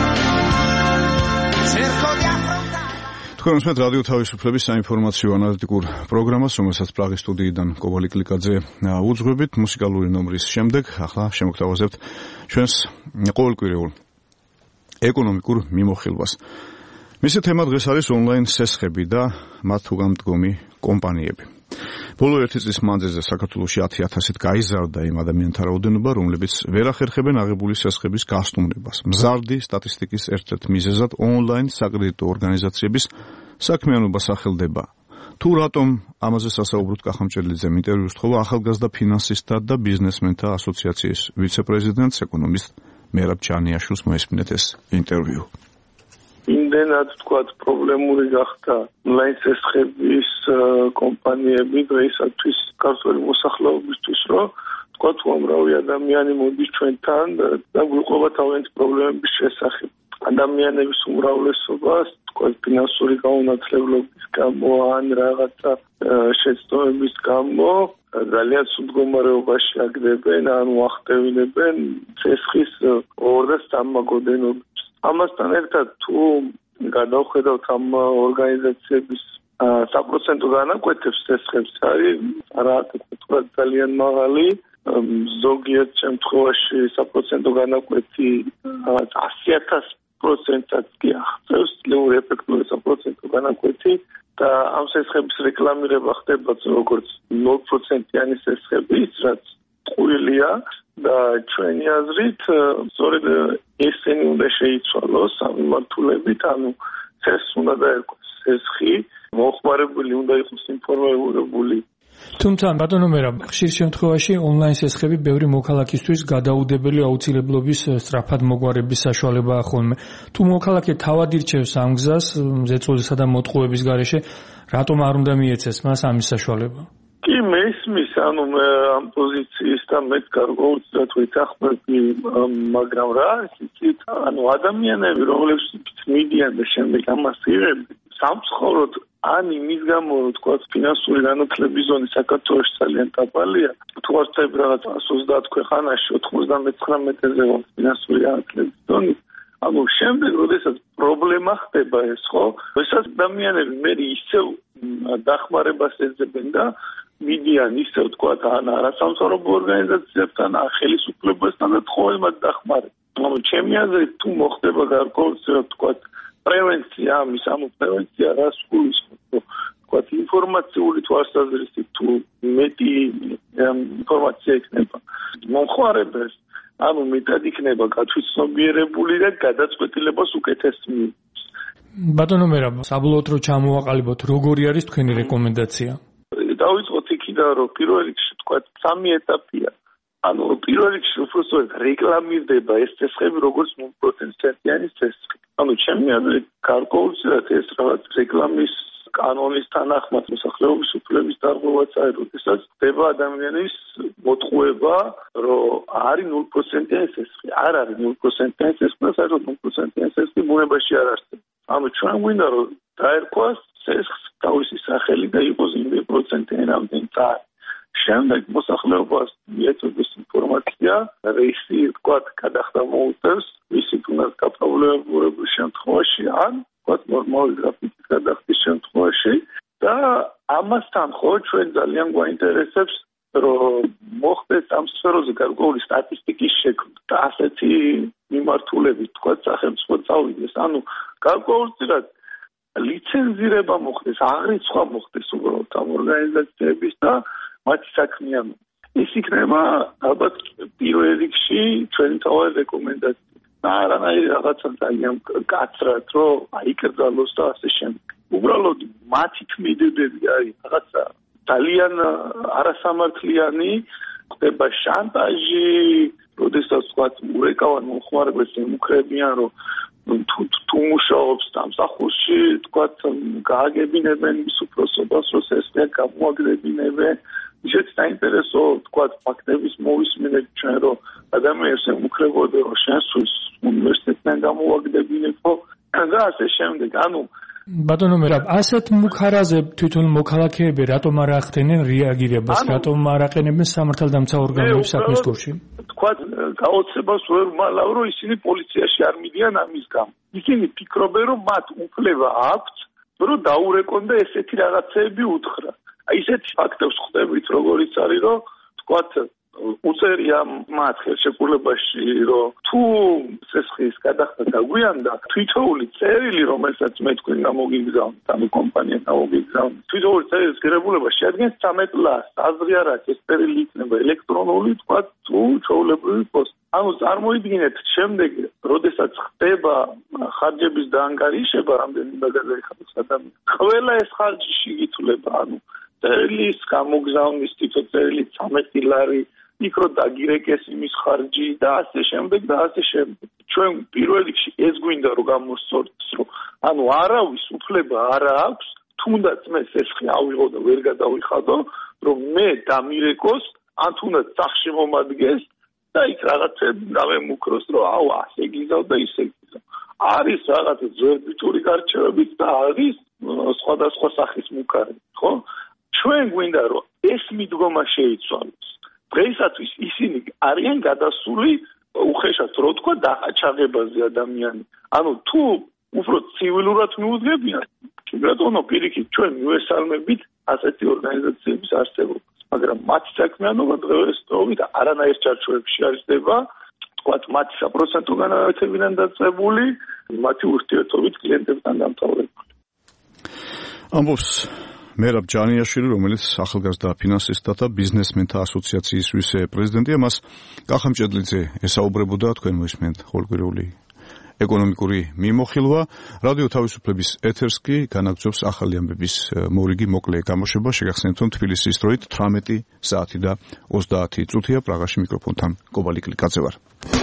Speaker 15: cerco di affrontare.
Speaker 2: თქვენ უსმენთ რადიო თავისუფლების საინფორმაციო ანალიტიკურ პროგრამას, რომელსაც პრაღის სტუდიიდან კოვალი კლიკაძე უძღვებით მუსიკალური ნომრის შემდეგ. ახლა შემოგთავაზებთ ჩვენს ყოველკვირეულ ეკონომიკურ მიმოხილვას. მისი თემა დღეს არის ონლაინ სესხები და მათ უგამდგომი კომპანიები. ბოლო ერთი წლის მანძილზე საქართველოში ათი ათასით გაიზარდა იმ ადამიანთა რაოდენობა, რომლებიც ვერ ახერხებენ აღებული სესხების გასტუმრებას. მზარდი სტატისტიკის ერთ-ერთ მიზეზად ონლაინ საკრედიტო ორგანიზაციების საქმიანობა სახელდება. თუ რატომ ამაზე სასაუბროთ კახამჭედლიძემ ინტერვიუს თხოვა ახალგაზრდა ფინანსისტთა და ბიზნესმენთა ასოციაციის ვიცე-პრეზიდენტს ეკონომისტ მერაბ ჩანიაშვილს. მოესმინეთ ეს ინტერვიუ.
Speaker 5: იმდენად თქვათ პრობლემური გახდა ონლაინ სესხების კომპანიები დღეისათვის ქართული მოსახლეობისთვის, რომ თქვათ უამრავი ადამიანი მოდის ჩვენთან და გვიყვება თავიანთი პრობლემების შესახებ. ადამიანების უმრავლესობას თქვათ ფინანსური გაუნათლებლობის გამო ან რაღაცა შეცდომების გამო ძალიან სულ მდგომარეობაში აგდებენ ან უახტევინებენ სესხის ორ და სამმაგოდენობას. ამასთან ერთად თუ გადავხედავთ ამ ორგანიზაციების საპროცენტო განაკვეთებს სესხებს, არის რა ძალიან მაღალი, ზოგიერთ შემთხვევაში საპროცენტო განაკვეთი ასი ათასი პროცენტად კი აღწევს, ძლევრი ეფექტური საპროცენტო განაკვეთი და ამ სესხების რეკლამირება ხდება როგორც ნულ პროცენტიანი სესხების, რაც ყურილია და ჩვენი აზრით სწორედ ესენი უნდა შეიცვალოს სამმართველობით, ანუ სესხს უნდა დაერქვას სესხი, მოხმარებული უნდა იყოს ინფორმირებული.
Speaker 16: თუმცა ბატონო მერაბ, ხშირ შემთხვევაში ონლაინ სესხები ბევრი მოქალაქისთვის გადაუდებელი აუცილებლობის სწრაფად მოგვარების საშუალებაა ხოლმე. თუ მოქალაქე თავად ირჩევს ამ გზას, ზეწოლისა და მოტყუების გარეშე, რატომ არ უნდა მიეცეს მას ამის საშუალება?
Speaker 5: კი მესმის, ანუ მე ამ პოზიციის და მეც გარკვეულწილად ვეთანხმები, მაგრამ რა არის იცით, ანუ ადამიანები რომლებიც მიდიან და შემდეგ ამას იღებენ, სამწუხაროდ ან იმის გამო, რომ თქვა ფინანსური განათლების ზონი საქართველოში ძალიან დაბალია, თუ არ ვთქვი რაღაც ოცდაათ ქვეყანაში ოთხმოცდამეცხრამეტეზე ფინანსური განათლების ზონი, ანუ შემდეგ, როდესაც პრობლემა ხდება ეს, ხო? როდესაც ადამიანები მე ისევ დახმარებას ეძებენ და მიდიან ისევ თქვა ან არასამთავრობო ორგანიზაციებთან, ან ხელისუფლებასთან და თხოვენ მათ დახმარებას. მაგრამ ჩემი აზრით თუ მოხდება გარკვეულწილად თქვა პრევენცია, ამის ამ პრევენცია რას გულისხმობს? თქვა ინფორმაციული თვალსაზრისით თუ მეტი ინფორმაცია იქნება მომხმარებელს, ანუ მეტად იქნება გათვითცნობიერებული და გადაწყვეტილებას უკეთეს მიიღოს.
Speaker 16: ბატონო მერაბ, საბოლოოდ რო ჩამოვაყალიბოთ, როგორი არის თქვენი რეკომენდაცია?
Speaker 5: დავიწყოთ იქიდან, რომ პირველ რიგში თქვა სამი ეტაპია. ანუ პირველ რიგში უბრალოდ რეკლამირდება ეს ცესხები როგორც ნულპროცენტიანი ცესხი. ანუ ჩემი აზრით გარკვეულწილად ეს რაღაც რეკლამის კანონის თანახმად მოსახლეობის უფლების დარღვევაც არის, როდესაც ხდება ადამიანის მოტყუება, რომ არის ნულპროცენტიანი ცესხი. არ არის ნულპროცენტიანი ცესხი და საერთოდ ნულპროცენტიანი ცესხი ბუნებაში არ არსებობს. ანუ ჩვენ გვინდა რომ დაერქვას ცესხს თავისი სახელი და იყოს იმდენ პროცენტიანი რამდენიც არის. შემდეგ მოსახლეობას მიეწოდეს ინფორმაცია, რეისი თქვათ გადახდა მოუწევს, ვისი თუნდაც გაფრთხილებულ შემთხვევაში ან თქვათ ნორმალური გრაფიკის გადახდის შემთხვევაში და ამასთან ხო ჩვენ ძალიან გვაინტერესებს რომ მოხდეს ამ სფეროზე გარკვეული სტატისტიკის შექმნა და ასეთი მიმართულებით თქვათ სახელმწიფო წავიდეს. ანუ გარკვეულწილად ლიცენზირება მოხდეს, აღრიცხვა მოხდეს უბრალოდ ამ ორგანიზაციების და მათი საქმიანობა. ეს იქნება ალბათ პირველ რიგში ჩვენი თავი რეკომენდაცია. და არანაირი რაღაცა ძალიან კაცრად, რომ აიკრძალოს და ასე შემდეგ. უბრალოდ მათი ქმედებები არის რაღაცა ძალიან არასამართლიანი, ხდება შანტაჟი, როდესაც თქვათ ურეკავენ მომხმარებელს ემუქრებიან, რომ თუ თუ მუშაობს სამსახურში, თქვათ გააგებინებენ მის უფროსობას, რომ ეს გამოაგდებინებენ. ისეთი საინტერესო თქვათ ფაქტების მოვისმენთ ჩვენ, რომ ადამიანებს ემუქრებოდნენ, რომ შენ სულს უნივერსიტეტიდან გამოაგდებინებო და ასე შემდეგ. ანუ
Speaker 16: ბატონო მერაბ, ასეთ მუქარაზე თვითონ მოქალაქეები რატომ არ ახდენენ რეაგირებას, რატომ არ აყენებენ სამართალდამცავ ორგანოებს საქმის კურსში?
Speaker 5: თქვათ გაოცებას ვერ მალავ, რომ ისინი პოლიციაში არ მიდიან ამის გამო. ისინი ფიქრობენ, რომ მათ უფლება აქვთ, რომ დაურეკონ და ესეთი რაღაცეები უთხრა. ისეთი ფაქტებს ხვდებით, როგორიც არის, რომ თქვათ უწერია მათ ხელშეკრულებაში, რომ თუ ცესხის გადახდა დაგვიანდა, თვითოული წერილი, რომელსაც მე თქვენ გამოგიგზავნით, ანუ კომპანია გამოგიგზავნით, თვითოული წერილის ღირებულება შეადგენს ცამეტ ლას. აზრი არ აქვს, ეს წერილი იქნება ელექტრონული, თქვათ თუ ჩვეულებრივი პოსტი. ანუ წარმოიდგინეთ, შემდეგ, როდესაც ხდება ხარჯების დაანგარიშება, რამდენი დაგაგეხადოს ადამიანი, ყველა ეს ხარჯი შეგითვლება, ანუ წერილის გამოგზავნის თითო წერილი ცამეტი ლარი, იქ რო დაგირეკეს იმის ხარჯი და ასე შემდეგ და ასე შემდეგ. ჩვენ პირველ რიგში ეს გვინდა რომ გამოსწორდეს, რომ ანუ არავის უფლება არ აქვს, თუნდაც მე ცესხი ავიღო და ვერ გადავიხადო, რომ მე დამირეკოს, ან თუნდაც სახში მომადგეს და იქ რაღაცები გამემუქროს, რომ აუ ასე გიზავ და ისე გიზავ. არის რაღაც ზვერბიტური გარჩევებით და არის სხვადასხვა სახის მუქარები, ხო? ჩვენ გვინდა რომ ეს მიდგომა შეიცვალოს. დღეისათვის ისინი არიან გადასული უხეშად რო თქვა დააჩაღებაზე ადამიანი. ანუ თუ უფრო ცივილურად მიუძღებიან, ბატონო პირიქით ჩვენ მივესალმებით ასეთი ორგანიზაციების არსებობას. მაგრამ მათი საქმიანობა დღესდღეობით არანაირ ჩარჩოებში არ ხდება. თქვათ მათი საპროცენტო განავითარებიდან დაწყებული, მათი ურთიერთობით კლიენტებთან დამთავრებული.
Speaker 2: ამბობს მერაბ ჯანიაშვილი, რომელიც ახალგაზრდა ფინანსისტთა და ბიზნესმენთა ასოციაციის ვიცე-პრეზიდენტია, მას კახა მჭედლიძე ესაუბრებოდა, თქვენ მოისმენთ ყოველკვირეული ეკონომიკური მიმოხილვა. რადიო თავისუფლების ეთერს კი განაგრძობს ახალი ამბების მორიგი მოკლე გამოშვება. შეგახსენებთ, რომ თბილისის დროით თვრამეტი საათი და ოცდაათი წუთია. პრაღაში მიკროფონთან კობალი კლიკაძე ვარ.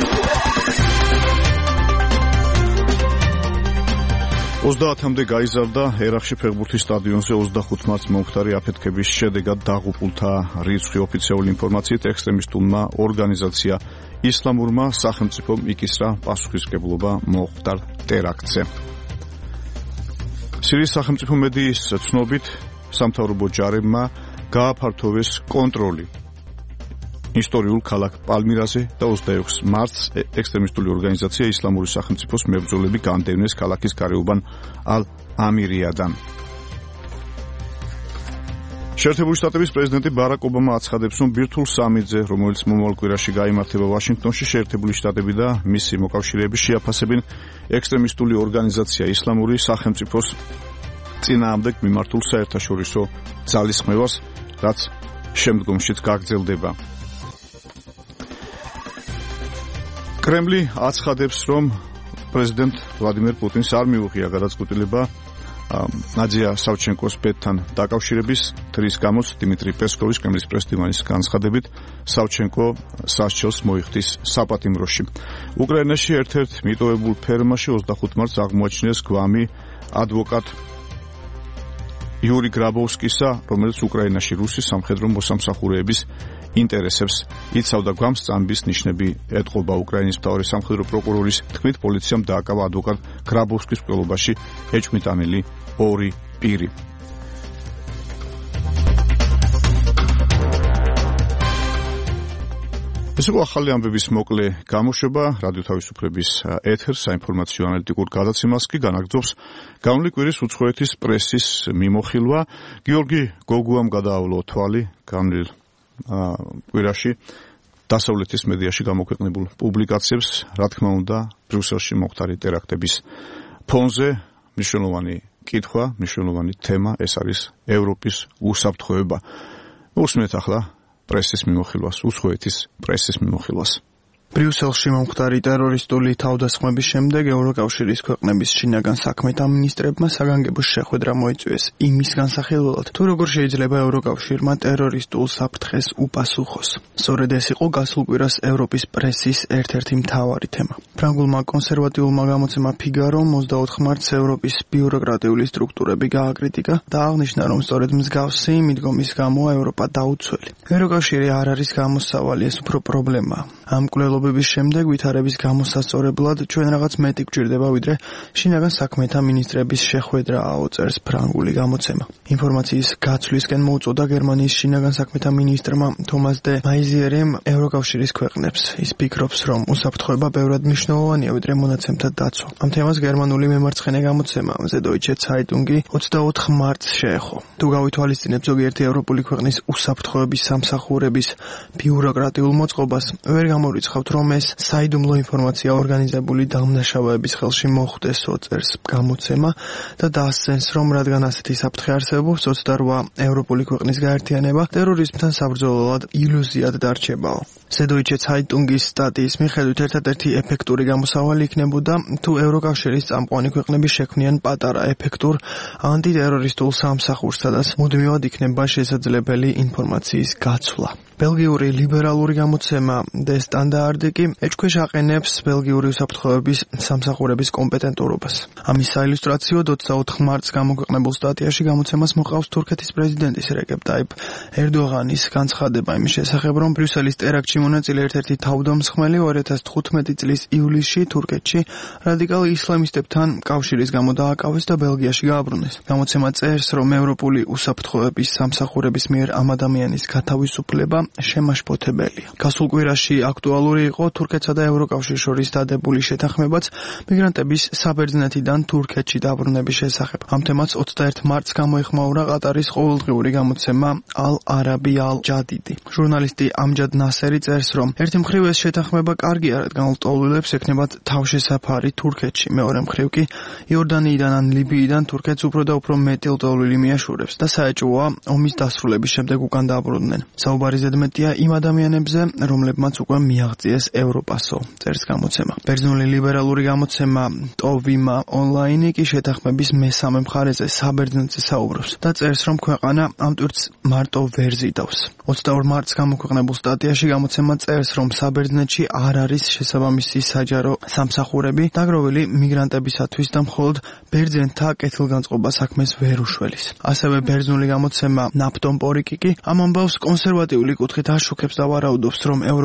Speaker 2: ოცდაათამდე გაიზარდა ერახში ფეხბურთის სტადიონზე ოცდახუთ მარტს მომხდარი აფეთქების შედეგად დაღუპულთა რიცხვი. ოფიციალური ინფორმაციით ექსტრემისტულმა ორგანიზაცია ისლამურმა სახელმწიფომ იკისრა პასუხისმგებლობა მომხდარ ტერაქტზე. სირიის სახელმწიფო მედიის ცნობით სამთავრობო ჯარებმა გააფართოვეს კონტროლი ისტორიულ ქალაქ პალმირაზე და ოცდაექვსი მარტს ექსტრემისტული ორგანიზაცია ისლამური სახელმწიფოს მებრძოლები განდევნეს ქალაქის გარეუბან ალ-ამირიადან. შეერთებული შტატების პრეზიდენტი ბარაკ ობამა აცხადებს, რომ ბირთვულ სამიტზე, რომელიც მომავალ კვირაში გაიმართება ვაშინგტონში, შეერთებული შტატები და მისი მოკავშირეები შეაფასებენ ექსტრემისტული ორგანიზაცია ისლამური სახელმწიფოს წინააღმდეგ მიმართულ საერთაშორისო ძალისხმევას, რაც შემდგომშიც გაგრძელდება. კრემლი აცხადებს, რომ პრეზიდენტ ვლადიმერ პუტინს არ მიუღია გადაწყვეტილება ნადია სავჩენკოს ბედთან დაკავშირების, თრის გამოც დიმიტრი პესკოვის, კრემლის პრესდივანის განცხადებით, სავჩენკო სასჯელს მოიხდის საპატიმროში. უკრაინაში ერთ-ერთ მიტოვებულ ფერმაში ოცდახუთი მარტს აღმოაჩინეს გვამი ადვოკატ იური გრაბოვსკისა, რომელიც უკრაინაში რუსი სამხედრო მოსამსახურეების ინტერესებს იცავდა. გვამს წამების ნიშნები ეტყობა. უკრაინის მთავარი სამხედრო პროკურორის თქმით, პოლიციამ დააკავა ადვოკატ გრაბოვსკის მკვლელობაში ეჭვმიტანილი ორი პირი. ეს იყო ახალი ამბების მოკლე გამოშვება. რადიო თავისუფლების ეთერს საინფორმაციო ანალიტიკურ გადაცემას კი განაგრძობს გამოვლის კვირის უცხოეთის პრესის მიმოხილვა. გიორგი გოგუამ გადაავლო თვალი გამოვნილ კვირაში დასავლეთის მედიაში გამოქვეყნებულ პუბლიკაციებს, რა თქმა უნდა, ბრიუსელში მოხდარი ტერაქტების ფონზე მნიშვნელოვანი კითხვა, მნიშვნელოვანი თემა, ეს არის ევროპის უსაფრთხოება. უსმენთ ახლა პრესის მიმოხილვას, უცხოეთის პრესის მიმოხილვას.
Speaker 17: ბრიუსელში მომხდარი ტერორისტული თავდასხმების შემდეგ ევროკავშირის ქვეყნების შინაგან საქმეთა მინისტრებმა საგანგებო შეხვედრა მოიწვიეს იმის განსახილველად, თუ როგორ შეიძლება ევროკავშირმა ტერორისტულ საფრთხეს უპასუხოს. სწორედ ეს იყო გასულ კვირას ევროპის პრესის ერთ-ერთი მთავარი თემა. ფრანგულმა კონსერვატიულმა გამოცემა ფიგარომ ოცდაოთხ მარტს ევროპის ბიუროკრატიული სტრუქტურები გააკრიტიკა და აღნიშნა, რომ სწორედ მსგავსი მიდგომის გამო ევროპა დაუცველი. ევროკავშირი არ არის გამოსავალი, ეს უფრო პრობლემაა. ამ მკვლელობების შემდეგ ვითარების გამოსასწორებლად ჩვენ რაღაც მეტი გვჭირდება, ვიდრე შინაგან საქმეთა მინისტრების შეხვედრა, აუწერს ფრანგული გამოცემა. ინფორმაციის გაცვლისკენ მოუწოდა გერმანიის შინაგან საქმეთა მინისტრმა თომას დე მაიზიერემ ევროკავშირის ქვეყნებს. ის ფიქრობს, რომ უსაფრთხოება ბევრად მნიშვნელოვანია, ვიდრე მონაცემთა დაცვა. ამ თემას გერმანული მემარცხენე გამოცემა The Deutsche Zeitung ოცდაოთხ მარტს შეეხო. თუ გავითვალისწინებთ ზოგიერთი ევროპული ქვეყნის უსაფრთხოების სამსახურების ბიუროკრატიულ მოწყობას, ვერ გამორიცხავთ, რომ ეს საიდუმლო ინფორმაცია ორგანიზებული დამნაშავეების ხელში მოხვდესო, წერს გამოცემა და დაასცენს, რომ რადგან ასეთი საფრთხე არსებობს, ოცდარვა ევროპული ქვეყნის გაერთიანება ტერორიზმთან საბრძოლველად ილუზიად დარჩებაო. The Deutsche Zeitung-ის სტატიის მიხედვით ერთადერთი ეფექტური გამოსავალი იქნებოდა, თუ ევროკავშირის წამყვანი ქვეყნები შექმნიან პატარა ეფექტურ ანტიტერორისტულ სამსახურს, სადაც მუდმივად იქნება შესაძლებელი ინფორმაციის გაცვლა. ბელგიური ლიბერალური გამოცემა The Standard კი ეჭქვეშ აყენებს ბელგიური უსაფრთხოების სამსახურების კომპეტენტურობას. ამის საილუსტრაციოდ ოცდაოთხ მარტს გამოქვეყნებულ სტატიაში გამოცემას მოყავს თურქეთის პრეზიდენტის რეკებ ტაიპ ერდოღანის განცხადება იმის შესახებ, რომ ბრიუსელის ტერაქტში მონაწილე ერთ-ერთი თავდამსხმელი ორი ათას თხუთმეტი წლის ივლისში თურქეთში რადიკალ ისლამისტებთან კავშირის გამო დააკავეს და ბელგიაში გააბრუნეს. გამოცემა წერს, რომ ევროპული უსაფრთხოების სამსახურების მიერ ამ ადამიანის გათავისუფლება შემაშფოთებელია. გასულ კვირაში აქტუალური იყო თურქეთსა და ევროკავშირის შორის დადებული შეთანხმებაც მიგრანტების საბერძნეთიდან თურქეთში დაბრუნების შესახებ. ამ თემას ოცდაერთ მარტს გამოიხმაურა ყატარის ყოველდღიური გამოცემა ალ-არაბი ალ-ჯადიდი. ჟურნალისტი ამჯად ნასერი წერს, რომ ერთი მხრივ ეს შეთანხმება კარგია, რადგან ლტოლვილებს ექნებათ თავშესაფარი თურქეთში, მეორე მხრივ კი იორდანიიდან ან ლიბიიდან თურქეთს უფრო და უფრო მეტი ლტოლვილი მიაშურებს და საეჭვოა ომის დასრულების შემდეგ უკან დაბრუნდნენ. საუბარი ზედმეტია იმ ადამიანებზე, რომლებმაც უკვე მიაღწიეს ევროპასო, წერს გამოცემა. ბერძნული ლიბერალური გამოცემა ტოვიმა ონლაინი კი შეთანხმების მესამე მხარეზე საბერძნეთზე საუბრობს და წერს, რომ ქვეყანა ამ ტვირთს მარტო ვერ ზიდავს. ოცდაორ მარტს გამოქვეყნებულ სტატიაში გამოცემა წერს, რომ საბერძნეთში არ არის შესაბამისი საჯარო სამსახურები დაგროვილი მიგრანტებისათვის და მხოლოდ ბერძენთა კეთილგანწყობა საქმეს ვერ უშველის. ასევე ბერძნული გამოცემა ნაფტომპორიკი კი ამ ამბავს კონსერვატიული კუთხით აშუქებს და ვარაუდობს, რომ ევროკავშირის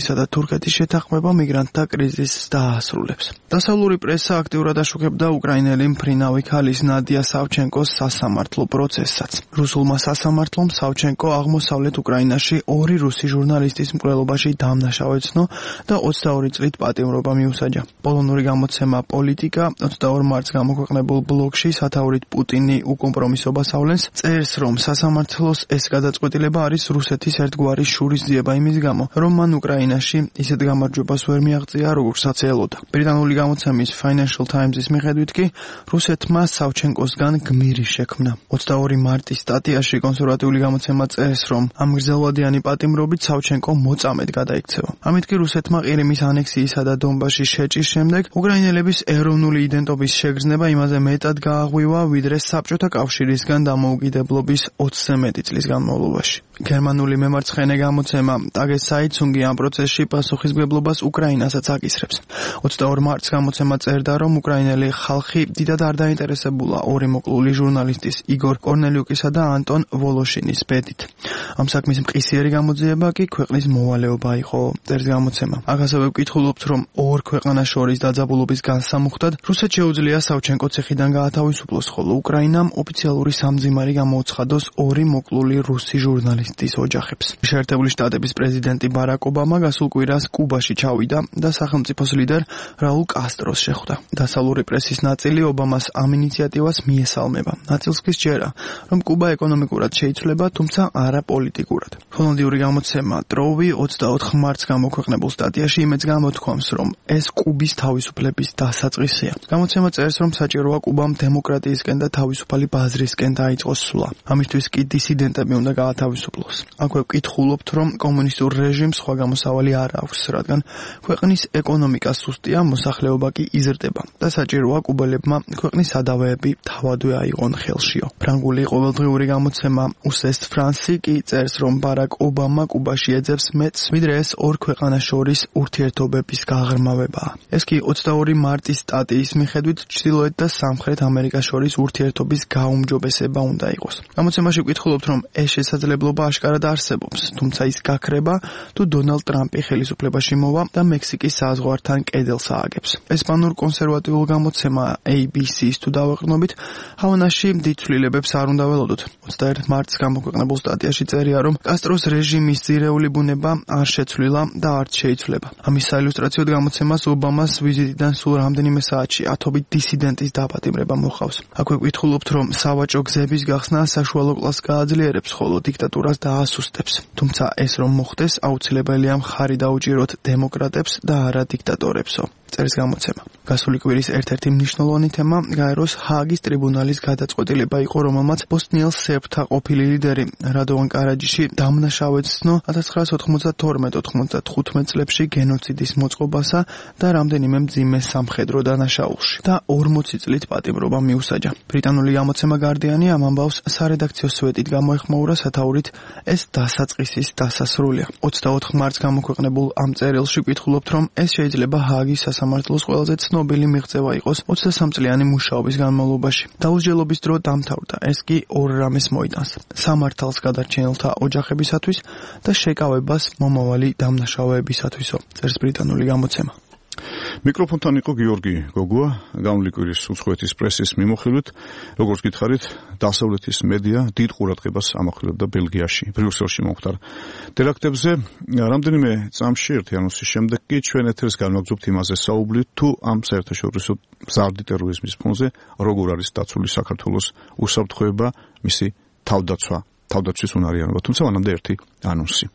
Speaker 17: რუსეთისა და თურქეთის შეთანხმება მიგრანტთა კრიზისს დაასრულებს. დასავლური პრესა აქტიურად აშუქებდა უკრაინელი მფრინავი ქალის ნადია სავჩენკოს სასამართლო პროცესსაც. რუსულმა სასამართლომ სავჩენკო აღმოსავლეთ უკრაინაში ორი რუსი ჟურნალისტის მკვლელობაში დამნაშავეცნო და ოცდაორი წლით პატიმრობა მიუსაჯა. პოლონური გამოცემა პოლიტიკა ოცდაორ მარტს გამოქვეყნებულ ბლოგში სათაურით პუტინი უკომპრომისობას ავლენს, წერს, რომ სასამართლოს ეს გადაწყვეტილება არის რუსეთის ერთგვარი შურისძიება იმის გამო, რომ მან უკრაინაში ისეთ გამარჯვებას ვერ მიაღწია, როგორცაც ელოდა. ბრიტანული გამოცემის Financial Times-ის მიხედვით კი რუსეთმა სავჩენკოსგან გმირი შექმნა. ოცდაორი მარტის სტატიაში კონსერვატიული გამოცემა წერს, რომ ამ გრძელვადიანი პატიმრობით სავჩენკო მოწამედ გადაიქცევა. ამით კი რუსეთმა ყირიმის ანექსიისა და დონბასის შეჭრის შემდეგ უკრაინელების ეროვნული იდენტობის შეგრძნება იმაზე მეტად გააღვივა, ვიდრე საბჭოთა კავშირისგან დამოუკიდებლობის ოცზე მეტი წლის განმავლობაში. გერმანული მემარცხენე გამოცემა ტაგესაიცუნგი ამ პროცესში პასუხისმგებლობას უკრაინასაც აკისრებს. ოცდაორ მარტს გამოცემა წერდა, რომ უკრაინელი ხალხი დიდად არ დაინტერესებულა ორი მოკლული ჟურნალისტის იგორ კორნელიუკისა და ანტონ ვოლოშინის ბედით. ამ საქმის მყისიერი გამოძიება კი ქვეყნის მოვალეობა იყო, წერს გამოცემა. აქ ასევე ვკითხულობთ, რომ ორ ქვეყანას შორის დაძაბულობის განსამუხტად რუსეთს შეუძლია სავჩენკო ციხიდან გაათავისუფლოს, ხოლო უკრაინამ ოფიციალური სამძიმარი გამოუცხადოს ორი მოკლული რუსი ჟურნალისტის ოჯახებს. შეერთებული შტატების პრეზიდენტი ბარაკ ობამა გასულ კვირას კუბაში ჩავიდა და სახელმწიფოს ლიდერ რაულ კასტროს შეხვდა. დასავლური პრესის ნაწილი ობამას ამ ინიციატივას მიესალმება. ნაწილს კი სჯერა, რომ კუბა ეკონომიკურად შეიცვლება, თუმცა არა პოლიტიკურად. ჰოლანდიური გამოცემა ტროვი ოცდაოთხ მარტს გამოქვეყნებულ სტატიაში იმეც გამოთქვამს, რომ ეს კუბის თავისუფლების დასაწყისია. გამოცემა წერს, რომ საჭიროა კუბამ დემოკრატიისკენ და თავისუფალი ბაზრისკენ დაიწყოს სვლა. ამისთვის კი დისიდენტები უნდა გაათავისუფლოს. აქვე ვკითხულობთ, რომ კომუნისტურ რეჟიმს სხვა გამოსავალი არ აქვს, რადგან ქვეყნის ეკონომიკა სუსტია, მოსახლეობა კი იზრდება და საჭიროა კუბელებმა ქვეყნის სადავეები თავადვე აიღონ ხელშიო. ფრანგული ყოველდღიური გამოცემა უსესტ ფრანსი კი წერს, რომ ბარაკ ობამა კუბაში ეძებს მეტს, ვიდრე ეს ორ ქვეყანას შორის ურთიერთობების გაღრმავებაა. ეს კი ოცდაორი მარტის სტატიის მიხედვით ჩრდილოეთ და სამხრეთ ამერიკას შორის ურთიერთობის გაუმჯობესება უნდა იყოს. გამოცემაში ვკითხულობთ, რომ ეს შესაძლებლობა აშკარად არსებობს, თუმცა ის გაქრება, თუ დონალდ ტრამპი ხელისუფლებაში მოვა და მექსიკის საზღვართან კედელს ააგებს. ესპანურ კონსერვატიულ გამოცემა A B C-ს თუ დავეყრდნობით, ჰავანაში დიდ ცვლილებებს არ უნდა ველოდოთ. ოცდაერთ მარტს გამოქვეყნებულ სტატიაში წერია, რომ კასტროს რეჟიმის ძირეული ბუნება არ შეცვლილა და არც შეიცვლება. ამის საილუსტრაციოდ გამოცემას ობამას ვიზიტიდან სულ რამდენიმე საათში ათობით დისიდენტის დაპატიმრება მოჰყავს. აქვე ვკითხულობთ, რომ სავაჭრო გზების გახსნა საშუალო კლასს გააძლიერებს, ხოლო დიქტატურას დაასუსტებს. თუმცა ეს რომ მოხდეს, აუცილებელია მხარი დაუჭიროთ დემოკრატებს და არა დიქტატორებსო. წერს გამოცემა. გასული კვირის ერთ-ერთი მნიშვნელოვანი თემა გაეროს ჰააგის ტრიბუნალის გადაწყვეტილება იყო, რომელმაც ბოსნიელ სერბთა ყოფილი ლიდერი რადოვან კარაჯიში დამნაშავეცნო ათას ცხრაას ოთხმოცდათორმეტ ოთხმოცდახუთმეტ წლებში გენოციდის მოწყობასა და რამდენიმე მძიმე სამხედრო დანაშაულში და ორმოცი წლით პატიმრობა მიუსაჯა. ბრიტანული გამოცემა გარდიანი ამ ამბავს სარედაქციო სვეტით გამოეხმაურა სათაურით ეს დასაწყისის დასასრულია. ოცდაოთხ მარტს გამოქვეყნებულ ამ წერილში ვკითხულობთ, რომ ეს შეიძლება ჰააგის სასამართლოს ყველაზე ცნობილი მიღწევა იყოს ოცდასამ წლიანი მუშაობის განმავლობაში. დაუსჯელობის დრო დამთავრდა. ეს კი ორ რამეს მოიტანს: სამართალს გადარჩენილთა ოჯახებისათვის და შეკავებას მომავალი დამნაშავეებისათვისო, წერს ბრიტანული გამოცემა.
Speaker 2: მიკროფონთან იყო გიორგი გოგუა, გამული კვირის უცხოეთის პრესის მიმოხილვით. როგორც გითხარით, დასავლეთის მედია დიდ ყურადღებას ამახვილებდა ბელგიაში, ბრიუსელში მომხდარ ტერაქტებზე. რამდენიმე წამში ერთი ანონსის შემდეგ კი ჩვენ ეთერს განვაგრძობთ იმაზე საუბრით, თუ ამ საერთაშორისო მზარდი ტერორიზმის ფონზე როგორ არის დაცული საქართველოს უსაფრთხოება, მისი თავდაცვა, თავდაცვის უნარიანობა. თუმცა მანამდე ერთი ანონსი.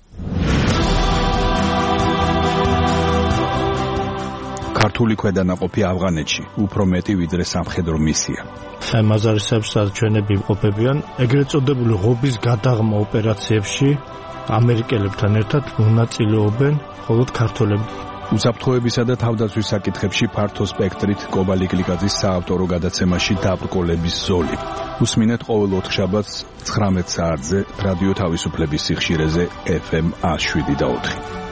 Speaker 18: ქართული ქვედანაყოფი ავღანეთში უფრო მეტი ვიდრე სამხედრო მისია.
Speaker 19: მაზარისეებს ჩვენები ყოფებიან ეგრეთ წოდებული ღობის გადაღმა ოპერაციებში ამერიკელებთან ერთად მონაწილეობენ მხოლოდ ქართველები.
Speaker 18: უსაფრთხოებისა და თავდაცვის საკითხებში ფართო სპექტრით კობალი გლიკაძის საავტორო გადაცემაში დაბრკოლების ზოლი. უსმინეთ ყოველ ოთხშაბათს ცხრამეტ საათზე რადიო თავისუფლების სიხშირეზე F M one seven და ოთხი.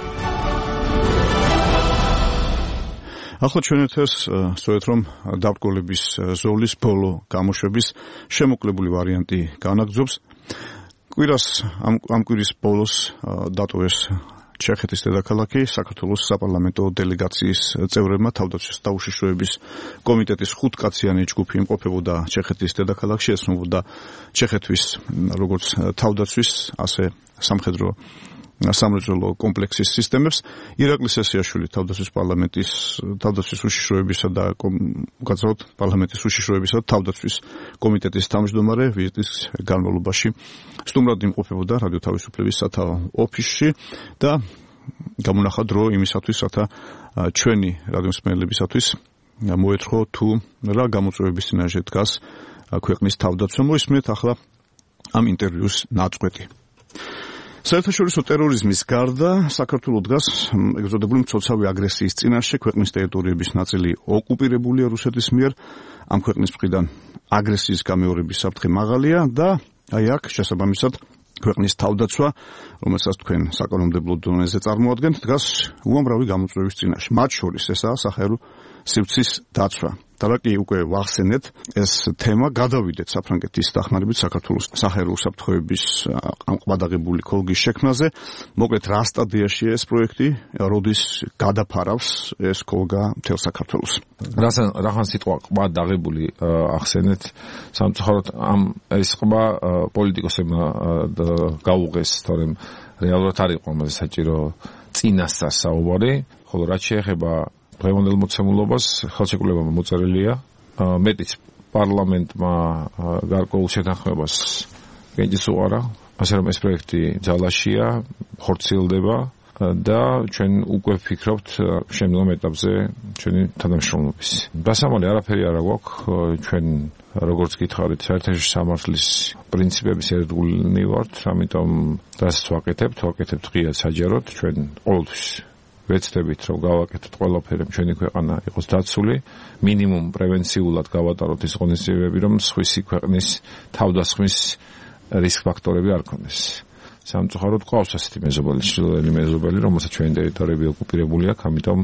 Speaker 2: ახლა ჩვენ ეთერს სწორედ რომ დაბრკოლების ზოლის ბოლო გამოშვების შემოკლებული ვარიანტი განაგრძობს. კვირას ამ ამ კვირის ბოლოს დატოვეს ჩეხეთის დედაქალაქი საქართველოს საპარლამენტო დელეგაციის წევრებმა თავდაცვის დაუშიშროების კომიტეტის ხუთკაციანი ჯგუფი იმყოფებოდა ჩეხეთის დედაქალაქში, ესმებოდა ჩეხეთის როგორც თავდაცვის, ასე სამხედრო სამრეწველო კომპლექსის სისტემებს. ირაკლი სესიაშვილი თავდაცვის პარლამენტის თავდაცვის უშიშროებისა და უკაცრავად პარლამენტის უშიშროებისა და თავდაცვის კომიტეტის თავმჯდომარე ვიზიტის განმავლობაში სტუმრად იმყოფებოდა რადიო თავისუფლების სათავო ოფისში და გამონახა დრო იმისათვის, რათა ჩვენი რადიომსმენელებისათვის მოეთხო თუ რა გამოწვევების წინაშე დგას ქვეყნის თავდაცვა. მოისმენთ ახლა ამ ინტერვიუს ნაწყვეტი. საერთაშორისო ტერორიზმის გარდა საქართველოს დგას ეგზოდებული მცოცავი აგრესიის წინაშე, ქვეყნის ტერიტორიების ნაწილი ოკუპირებულია რუსეთის მიერ. ამ ქვეყნის მხრიდან აგრესიის გამეორების საფრთხე მაღალია და აი აქ შესაბამისად ქვეყნის თავდაცვა, რომელსაც თქვენ საკანონმდებლო დონეზე წარმოადგენთ, დგას უამრავი გამოწვევის წინაშე. მათ შორის ესაა საჰაერო სივრცის დაცვა. და კი უკვე ვახსენეთ, ეს თემა გადავიდეთ საფრანგეთის დახმარებით საქართველოს საჰაერო უსაფრთხოების ყადაღებული ქოლგის შექმნაზე. მოკლედ რა სტადიაშია ეს პროექტი, როდის გადაფარავს ეს ქოლგა მთელ საქართველოს?
Speaker 20: რასან რახან სიტყვა ყადაღებული ახსენეთ, სამწუხაროდ ამ ეს ყბა პოლიტიკოსებმა გაუღეს, თორემ რეალურად არ იყო ამაზე საჭირო წინასწარ საუბარი, ხოლო რაც შეეხება დღევანდელ მოცემულობას, ხელშეკრულება მოწერილია, მეტიც პარლამენტმა გარკვეულ შეთანხმებას გენჯის უყარა, ასე რომ ეს პროექტი ძალაშია, ხორციელდება და ჩვენ უკვე ვფიქრობთ შემდგომ ეტაპზე ჩვენი თანამშრომლობის. დასამალი არაფერი არ გვაქვს, ჩვენ როგორც გითხარით, საერთაშორისო სამართლის პრინციპების ერთგულნი ვართ, ამიტომ რასაც ვაკეთებთ, ვაკეთებთ ღიად საჯაროდ, ჩვენ ყოველთვის ვეცდებით, რომ გავაკეთოთ ყველაფერი, ჩვენი ქვეყანა იყოს დაცული, მინიმუმ პრევენციულად გავატაროთ ის ღონისძიებები, რომ სხვისი ქვეყნის თავდასხმის რისკ ფაქტორები არ ქონდეს. სამწუხაროდ ყავს ასეთი მეზობელი, ჩრდილოელი მეზობელი, რომელსაც ჩვენი ტერიტორიები ოკუპირებული აქვს, ამიტომ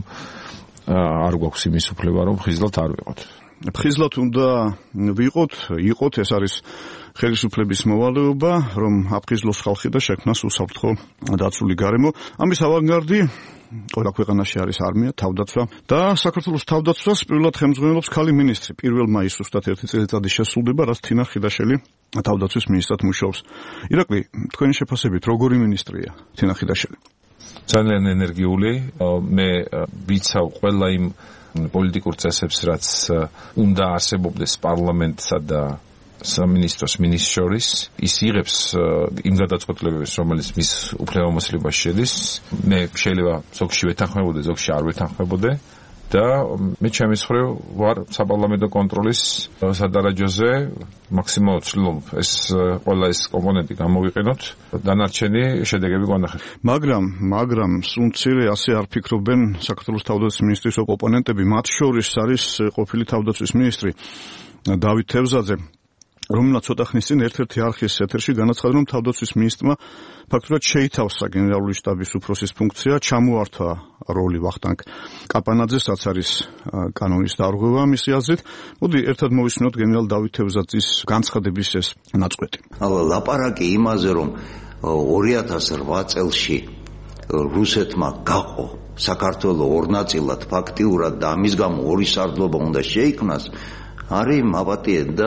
Speaker 20: არ გვაქვს იმის უფლება, რომ ხიზლად არ ვიყოთ.
Speaker 2: ხიზლად უნდა ვიყოთ, იყოთ, ეს არის ხელისუფლების მოვალეობა, რომ აფხიზლოს ხალხი და შექმნას უსაფრთხო დაცული გარემო. ამის ავანგარდი ყველა ქვეყანაში არის არმია, თავდაცვა და საქართველოს თავდაცვას პირველად ხელმძღვანელობს ქალი მინისტრი. პირველ მაისს უბრალოდ ერთი წელიწადი შესრულდება, რაც თინა ხიდაშელი თავდაცვის მინისტრად მუშაობს. ირაკლი, თქვენი შეფასებით, როგორი მინისტრია თინა ხიდაშელი?
Speaker 20: ძალიან ენერგიული, მე ვიცავ ყველა იმ პოლიტიკურ წესებს, რაც უნდა არსებობდეს პარლამენტსა და სამინისტროს მინისტრს შორის, ის იღებს იმ გადაწყვეტილებებს, რომელიც მის უფლებამოსილებას შედის. მე შეიძლება ზოგში ვეთანხმებოდე, ზოგში არ ვეთანხმებოდე და მე ჩემის მხრივ ვარ საპარლამენტო კონტროლის სადარაჯოზე, მაქსიმალურად ვცდილობ ეს ყველა ეს კომპონენტი გამოვიყენოთ, დანარჩენი შედეგები გვანახეთ.
Speaker 2: მაგრამ, მაგრამ სულ ასე არ ფიქრობენ საქართველოს თავდაცვის მინისტრის ოპონენტები, მათ შორის არის ყოფილი თავდაცვის მინისტრი დავით თევზაძე, რომელსაც ცოტა ხნის წინ ერთ-ერთი არხის ეთერში განაცხადა, რომ თავდაცვის მინისტრმა ფაქტურად შეითავსა გენერალური შტაბის უფროსის ფუნქცია, ჩამოართვა როლი ვახტანგ კაპანაძეს, რაც არის კანონის დარღვევა მისი აზრით. მოდი ერთად მოვისმინოთ გენერალ დავით თევზაძის განცხადების ეს ნაწყვეტი.
Speaker 21: ალა ლაპარაკი იმაზე, რომ ორი ათას რვა წელში რუსეთმა გაყო საქართველოს ორ ნაწილად ფაქტიურად და ამის გამო ორი სარდლობა უნდა შეიქმნას, არის მაპატიეთ და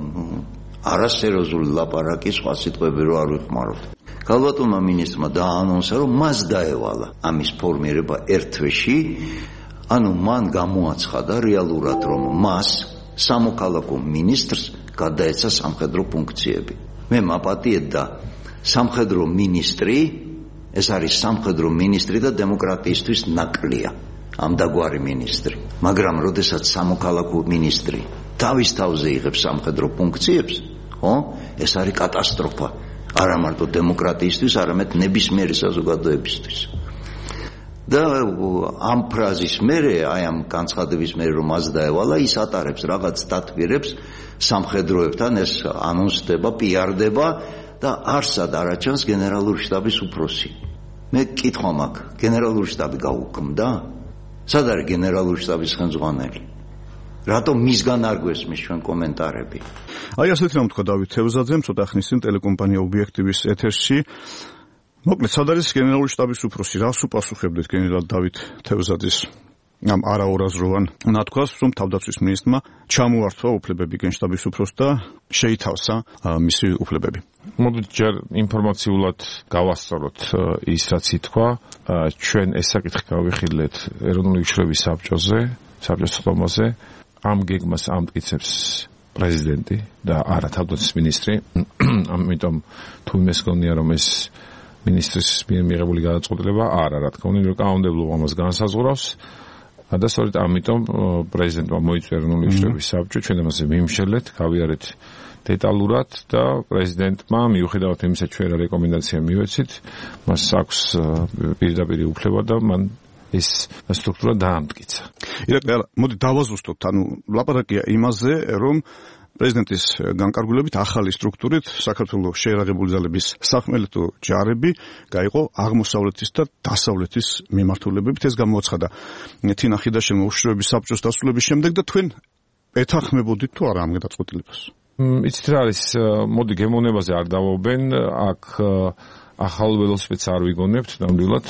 Speaker 21: არასერიოზული ლაპარაკი, სხვა სიტყვები რო არ ვიხმაროთ. ქალბატონმა მინისტრმა დაანონსა, რომ მას დაევალა ამის ფორმირება ერთ თვეში, ანუ მან გამოაცხადა რეალურად, რომ მას სამოქალაქო მინისტრს გადაეცა სამხედრო ფუნქციები. მე მაპატიეთ და სამხედრო მინისტრი, ეს არის სამხედრო მინისტრი და დემოკრატიისთვის ნაკლია. ამ დაგვარი მინისტრი, მაგრამ როდესაც სამოქალაქო მინისტრი თავის თავზე იღებს სამხედრო ფუნქციებს, ხო? ეს არის კატასტროფა, არა მარტო დემოკრატიისთვის, არამედ ნებისმიერი საზოგადოებისთვის. და ამ ფრაზის მერე, აი ამ განცხადების მერე, რომ მას დაევალა, ის ატარებს რაღაც დათვირებს სამხედროებთან, ეს ანონსდება, პიარდება და არსად არაჩანს გენერალური შტაბის უფროსი. მე კითხვა მაქვს, გენერალური შტაბი გაუქმდა? სად არის გენერალური შტაბის ხელმძღვანელი? რატომ მისგან არ გვესმის ჩვენ კომენტარები?
Speaker 2: აი ასეთი რამ თქვა დავით თევზაძემ ცოტა ხნის წინ ტელეკომპანია ობიექტივის ეთერში. მოკლედ, სად არის გენერალური შტაბის უფროსი? რას უპასუხებდით გენერალ დავით თევზაძის ამ არაორაზროვან ნათქვას, რომ თავდაცვის მინისტრმა ჩამოართვა უფლებები გენშტაბის უფროსს და შეითავსა მისი უფლებები.
Speaker 20: მოდით ჯერ ინფორმაციულად გავასწოროთ ის, რაც ითქვა. ჩვენ ეს საკითხი გავიხილეთ ეროვნული უშუალობის საბჭოზე, საბჭოს ხომაზე. ამ გეგმას ამტკიცებს პრეზიდენტი და არა თავდაცვის მინისტრი. ამიტომ თუ იმეს გონია, რომ ეს მინისტრის მიერ მიღებული გადაწყვეტილება არა, რა თქმა უნდა, კანონმდებლობა ამას განსაზღვრავს. და სწორედ ამიტომ პრეზიდენტმა მოიწვია ეროვნული უშუალობის საბჭო, ჩვენ ამაზე ვიმშელეთ, გავიარეთ დეტალურად და პრეზიდენტმა მიუხედავად იმისა, ჩვენ რა რეკომენდაცია მივეცით, მას აქვს პირდაპირ უფლება და მან ეს სტრუქტურა დაამტკიცა.
Speaker 2: ირაკლი, მოდი დავაზუსტოთ, ანუ ლაპარაკია იმაზე, რომ პრეზიდენტის განკარგულებით ახალი სტრუქტურით საქართველოს შეერაღებული ძალების სახმელეთო ჯარები გაიყო აღმოსავლეთის და დასავლეთის მიმართულებებით. ეს გამოაცხადა თინა ხიდაშენმა უშუალობის საბჭოს დასრულების შემდეგ და თქვენ ეთანხმებოდით თუ არა ამ გადაწყვეტილებას?
Speaker 20: იცით რა არის, მოდი გემოვნებაზე არ დავობენ, აქ ახალ ველოსიპედს არ ვიგონებთ, ნამდვილად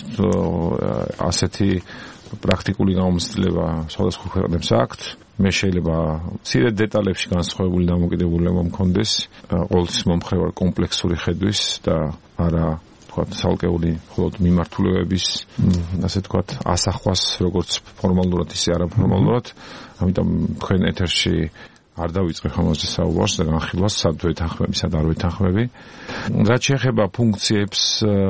Speaker 20: ასეთი პრაქტიკული გამოცდილება სხვადასხვა ქვეყნებს აქვთ. მე შეიძლება მცირე დეტალებში განსხვავებული დამოკიდებულება მქონდეს ყოველთვის მომხრევარ კომპლექსური ხედვის და არა თქვა ცალკეული მხოლოდ მიმართულებების ასე თქვა ასახვას როგორც ფორმალურად ისე არაფორმალურად. ამიტომ თქვენ ეთერში არ დავიწყებ ამაზე საუბარს და განხილვას, სად ვეთანხმები, სად არ ვეთანხმები. რაც შეეხება ფუნქციებს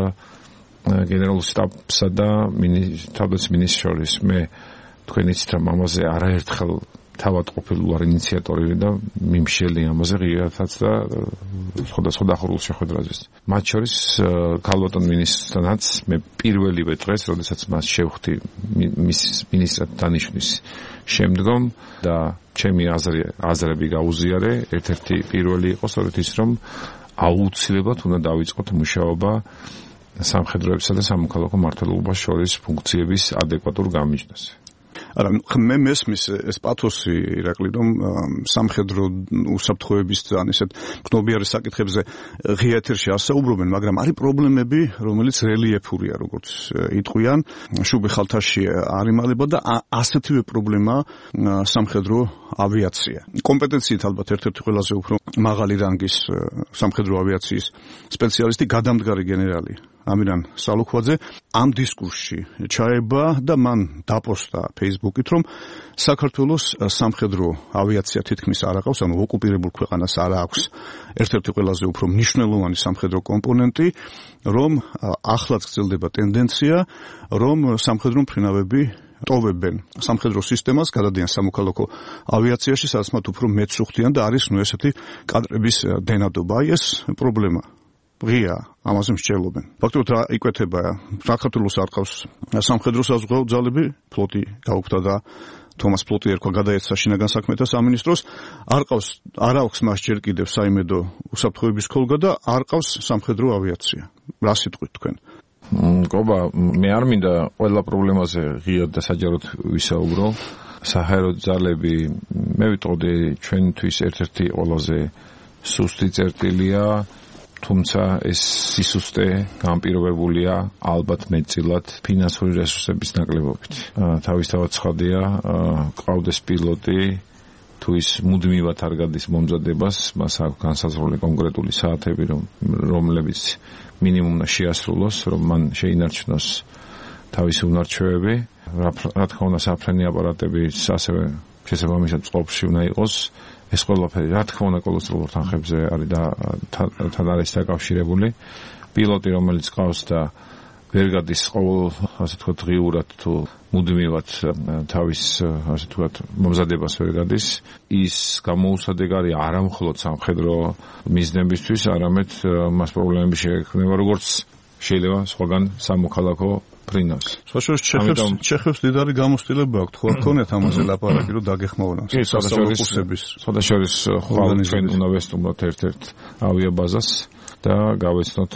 Speaker 20: გენერალურ შტაბსა და თავდაცვის მინისტრს შორის, მე თქვენ იცით, რომ ამაზე არაერთხელ თავად ყოფილი ვარ ინიციატორი და მიმშელი ამაზე ღიერთაც და სხვადასხვა დახურულ შეხვედრაზე. მათ შორის ქალბატონ მინისტრთანაც მე პირველივე დღეს, როდესაც მას შევხვდი მის მინისტრად დანიშვნის შემდგომ და ჩემი აზრები გაუზიარე, ერთ-ერთი პირველი იყო სწორედ ის, რომ აუცილებლად უნდა დავიწყოთ მუშაობა სამხედროებსა და სამოქალაქო მმართველობას შორის ფუნქციების ადეკვატურ გამიჯნაზე.
Speaker 2: არა, მე მესმის ეს პათოსი, ირაკლი, რომ სამხედრო უსაფრთხოების ან ესეთ კნობიარე საკითხებზე ღია ეთერში ასაუბრობენ, მაგრამ არის პრობლემები, რომელიც რელიეფურია, როგორც იტყვიან, შუბი ხალთაში არ იმალება და ასეთივე პრობლემა სამხედრო ავიაცია. კომპეტენციით ალბათ ერთ-ერთი ყველაზე უფრო მაღალი რანგის სამხედრო ავიაციის სპეციალისტი, გადამდგარი გენერალი ამირან სალუქვაძე ამ დისკურსში ჩაება და მან დაპოსტა Facebook-ით, რომ საქართველოს სამხედრო ავიაცია თითქმის არ აყავს, ანუ ოკუპირებულ ქვეყანას არ აქვს ერთ-ერთი ყველაზე უფრო მნიშვნელოვანი სამხედრო კომპონენტი, რომ ახლაც გრძელდება ტენდენცია, რომ სამხედრო მფრინავები ტოვებენ სამხედრო სისტემას, გადადიან სამოქალაქო ავიაციაში, სადაც მათ უფრო მეტს უხდიან და არის ნუ ესეთი კადრების დენადობა. აი ეს პრობლემა ღია, ამაზე მსჯელობენ. ფაქტობრივად რა იკვეთება, საქართველოს არ ყავს სამხედრო საზღვაო ძალები, ფლოტი გაუქმდა და თომას ფლოტი ერქვა გადაეცა შინაგან საქმეთა სამინისტროს, არ ყავს, არ აქვს მას ჯერ კიდევ საიმედო უსაფრთხოების ქოლგა და არ ყავს სამხედრო ავიაცია. რა სიტყვით თქვენ?
Speaker 20: მგობა, მე არ მინდა ყველა პრობლემაზე ღიად და საჯაროდ ვისაუბრო. საჰაერო ძალები, მე ვიტყოდი, ჩვენთვის ერთ-ერთი ყველაზე სუსტი წერტილია, თუმცა ეს სისუსტე განპირობებულია ალბათ მეტწილად ფინანსური რესურსების ნაკლებობით. თავისთავად ცხადია, ყავდეს პილოტი, თუ ის მუდმივად არ გადის მომზადებას, მას აქვს განსაზღვრული კონკრეტული საათები, რომლებიც მინიმუმ შეასრულოს, რომ მან შეინარჩუნოს თავისი უნარჩვევები. რა თქმა უნდა, საფრენი აპარატები ასევე შესაბამისად წყობაში უნდა იყოს. ეს ყველაფერი, რა თქმა უნდა, კოლოსალურ თანხებზე არის და თან არის დაკავშირებული. პილოტი, რომელიც ყავს და ვერ გადის ყოველ, ასე თქვა, დღიურად თუ მუდმივად თავის, ასე თქვა, მომზადებას ვერ გადის, ის გამოუსადეგ არის არა მხოლოდ სამხედრო მიზნებისთვის, არამედ მას პრობლემები შეექმნება, როგორც შეიძლება სხვაგან სამოქალაქო პრინავს.
Speaker 2: საშუალო ჩეხებს ჩეხებს დიდარი გამოცდილება აქვს, ხო გქონეთ ამაზე ლაპარაკი, რომ დაგეხმაურონ სასწავლო კურსების.
Speaker 20: სხვადასხვა ხვალ ჩვენ უნდა ვესტუმროთ ერთ-ერთ ავიაბაზას და გავეცნოთ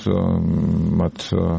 Speaker 20: მათ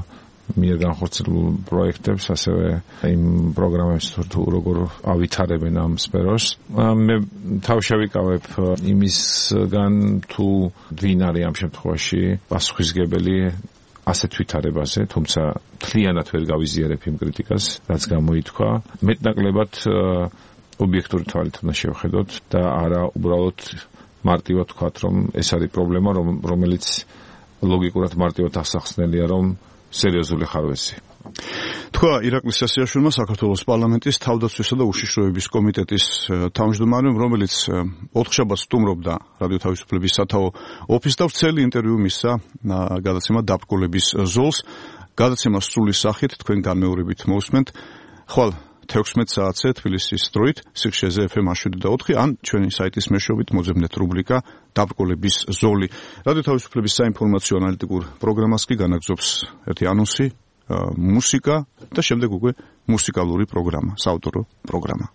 Speaker 20: მიერ განხორციელებულ პროექტებს, ასევე იმ პროგრამებს თუ როგორ ავითარებენ ამ სფეროს. მე თავშე ვიკავებ იმისგან, თუ ვინ არის ამ შემთხვევაში პასუხისმგებელი ასეთ ვითარებაზე, თუმცა მთლიანად ვერ გავიზიარებ იმ კრიტიკას, რაც გამოითქვა. მეტნაკლებად ობიექტური თვალით უნდა შევხედოთ და არა უბრალოდ მარტივად ვთქვათ, რომ ეს არის პრობლემა, რომელიც ლოგიკურად მარტივად აღსახსნელია, რომ სერიოზული ხარვეზია.
Speaker 2: თქვა ირაკლი სასიაშვილმა საქართველოს პარლამენტის თავდაცვისა და უშიშროების კომიტეტის თავმჯდომარემ, რომელიც ოთხშაბათს სტუმრობდა რადიო თავისუფლების სათაო ოფისს და ვრცელი ინტერვიუ მისცა გადაცემა დაბრკოლების ზოლს. გადაცემა სრული სახით თქვენ განმეორებით მოусმენთ. ხვალ თექვსმეტ საათზე თბილისის დროით სიხშირეზე ეფ ემ შვიდი და ოთხი ან ჩვენი საიტის მეშვეობით მოძებნეთ რუბრიკა დაბრკოლების ზოლი. რადიო თავისუფლების საინფორმაციო ანალიტიკურ პროგრამას კი განაგზობს ერთი ანონსი, მუსიკა და შემდეგ უკვე მუსიკალური პროგრამა, საავტორო პროგრამა.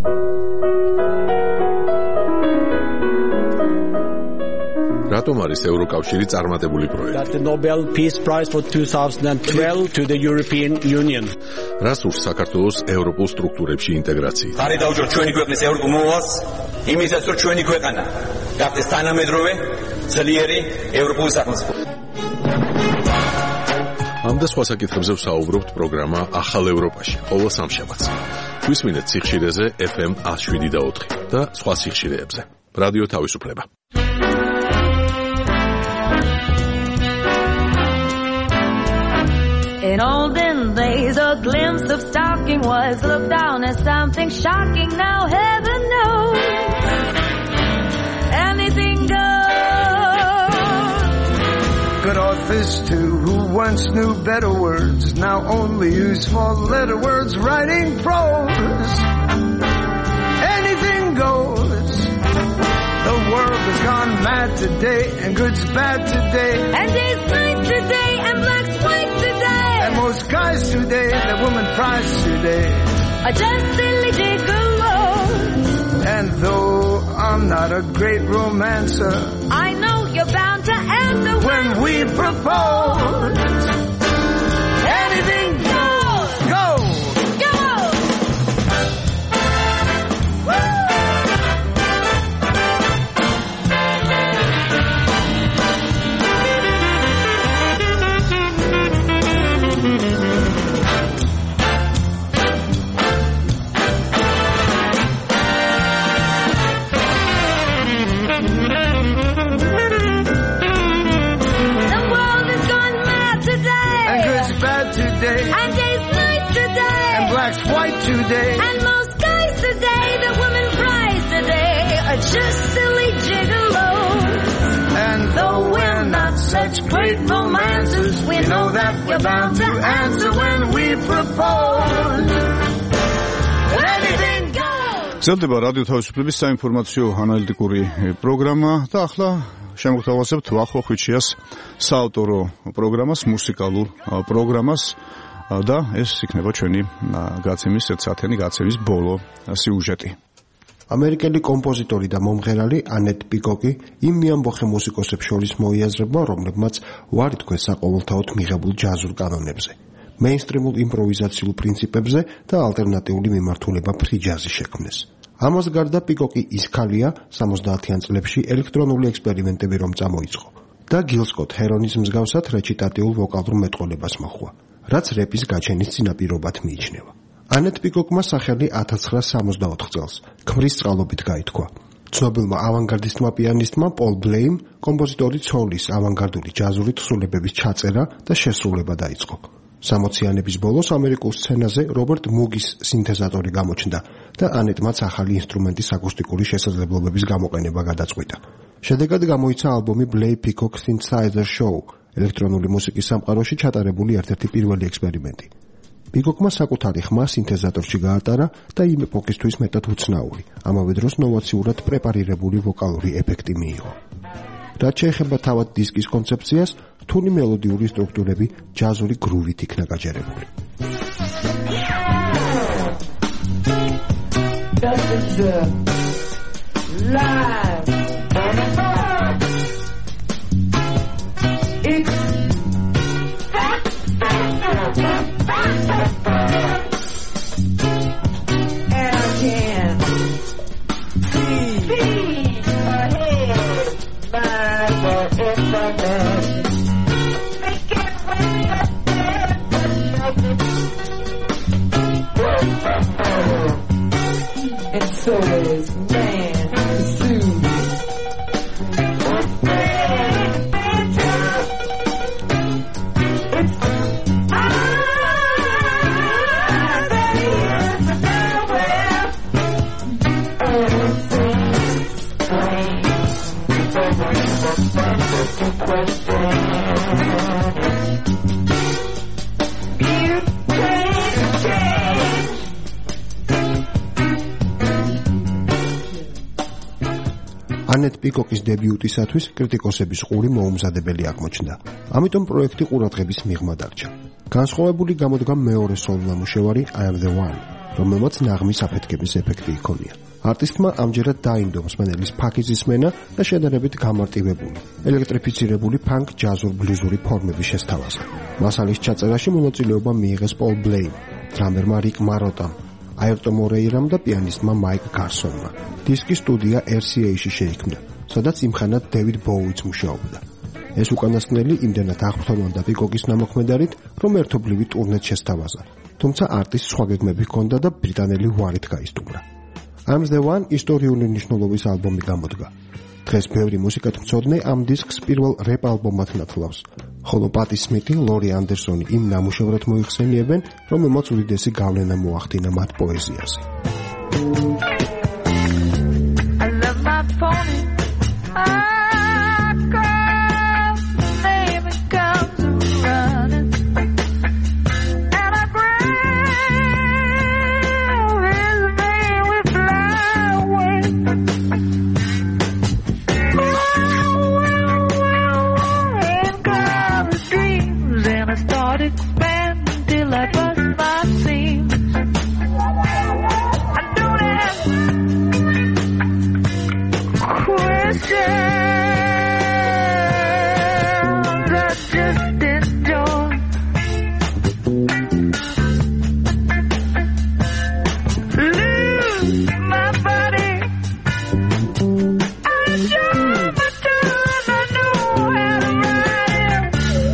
Speaker 1: რატომ არის ევროკავშირი წარმატებული პროექტი?
Speaker 3: The Nobel Peace Prize for twenty twelve to the European Union.
Speaker 1: რას ურს საქართველოს ევროპულ სტრუქტურებში ინტეგრაციით?
Speaker 22: ხარი დაუჭიროთ ჩვენი ქვეყნის ევროპულ მოვალს, იმისაც რომ ჩვენი ქვეყანა გახდეს თანამედროვე, ძლიერი ევროპული სახელმწიფო.
Speaker 1: ამ და სხვა საკითხებზე ვსაუბრობთ პროგრამა ახალ ევროპაში, ყოველ სამშაბათს. გვისმინეთ სიხშირეზე ეფ ემ შვიდი და ოთხი და სხვა სიხშირეებზე. რადიო თავისუფლება.
Speaker 23: In olden days, a glimpse of stalking was looked down as something shocking. Now heaven knows, anything goes.
Speaker 24: Good authors too, who once knew better words, now only use four-letter words writing prose. Anything goes. The world has gone mad today, and good's bad today,
Speaker 23: and day's night today, and black's white today.
Speaker 24: And most guys today, the woman prize today,
Speaker 23: are just silly gigolos.
Speaker 24: And though I'm not a great romancer,
Speaker 23: I know you're bound to answer
Speaker 24: when we propose. Anything goes, go,
Speaker 23: go. Woo!
Speaker 24: and day's night today,
Speaker 23: and black's white
Speaker 24: today,
Speaker 23: and most guys today, the woman prize today, are just silly gigolos.
Speaker 24: And though we're not such great romancers, we know that we're bound to answer when we propose. Anything goes.
Speaker 2: ზელდება რადიო თავისუფლების საინფორმაციო ანალიტიკური პროგრამა და ახლა შემოგთავაზებთ ვახო ხვიჩიას საავტორო პროგრამას, მუსიკალურ პროგრამას და ეს იქნება ჩვენი გაცემის ერთსაათიანი გაცემის ბოლო სიუჟეტი.
Speaker 25: ამერიკელი კომპოზიტორი და მომღერალი ანეტ პიკოკი იმ მიამბოხე მუსიკოსებს შორის მოიაზრება, რომლებმაც უარი თქვენ საყოველთაოდ მიღებულ ჯაზურ კანონებზე, მეინსტრიმულ იმპროვიზაციულ პრინციპებზე და ალტერნატიული მიმართულება ფრი ჯაზის შექმნეს. ამას გარდა პიკოკი ის ქალია სამოცდაათიან წლებში ელექტრონული ექსპერიმენტები რომ წამოიწყო და გილ სკოტ ჰერონის მსგავსად რეჩიტატიულ ვოკალურ მეტყოლებას მოჰყვა, რაც რეპის გაჩენის წინაპირობად მიიჩნევა. ანეტ პიკოკმა სახელი ათას ცხრაასი სამოცდაოთხ წელს ქმრის წყალობით გაითქვა. ცნობილმა ავანგარდისტმა პიანისტმა პოლ ბლეიმ კომპოზიტორი ცოლის ავანგარდული ჯაზური თხზულებების ჩაწერა და შესრულება დაიწყო. სამოციანების ბოლოს ამერიკულ სცენაზე რობერტ მუგის სინთეზატორი გამოჩნდა და ანეტმაც ახალი ინსტრუმენტის აკუსტიკური შესაძლებლობების გამოყენება გადაწყვიტა. შედეგად გამოიცა ალბომი Blay Peacock Synthesizer Show, ელექტრონული მუსიკის სამყაროში ჩატარებული ერთ-ერთი პირველი ექსპერიმენტი. პიკოკმა საკუთარი ხმა სინთეზატორში გაატარა და იმ ეპოქისთვის მეტად უცნაური, ამავე დროს ნოვაციურად პრეპარირებული ვოკალური ეფექტი მიიღო. რაც შეეხება თავად დისკის კონცეფციას, რთული მელოდიური სტრუქტურები ჯაზური გრუვით იქნა გაჯერებული.
Speaker 23: Make it
Speaker 25: ანეტ პიკოკის დებიუტისათვის კრიტიკოსების ყური მოუმზადებელი აღმოჩნდა. ამიტომ პროექტი ყურადღების მიღმა დარჩა. განსხვავებული გამოდგა მეორე სოლო-ნამუშევარი I am the one, რომელმაც ნაღმის აფეთქების ეფექტი იქონია. არტისტმა ამჯერად დაინდო მსმენელის ფაქიზის სმენა და შედარებით გამარტივებული, ელექტრიფიცირებული ფანკ ჯაზურ ბლუზური ფორმების შესთავაზა. მასალის ჩაწერაში მონაწილეობა მიიღეს პოლ ბლეიმ, დრამერმა რიკ მაროტამ, აერტო მორეირამ და პიანისტმა მაიკ გარსონმა. დისკის სტუდია R C A-ში შეიქმნა, სადაც იმხანად დევიდ ბოუიც მუშაობდა. ეს უკანასკნელი იმდენად აღფრთოვანდა პიკოკის ნამოქმედარით, რომ ერთობლივი ტურნეც შესთავაზა. თუმცა არტისტს სხვა გეგმები ჰქონდა და ბრიტანელი ვარით გაისტუმრა. I'm the one ისტორიული მნიშვნელობის ალბომი გამოდგა. დღეს ბევრი მუსიკათმცოდნე ამ დისკს პირველ რეპ ალბომად ნათლავს, ხოლო პატი სმითი, ლორი ანდერსონი იმ ნამუშევრად მოიხსენიებენ, რომელმაც უდიდესი გავლენა მოახდინა მათ პოეზიაზე.
Speaker 23: I love my pony. I call name it comes running. And I grab his name we fly away. And come the dreams and I start expanding till I bust my seams. I don't have questions, I just enjoy. Lose my body, I enjoy my time, I know how to ride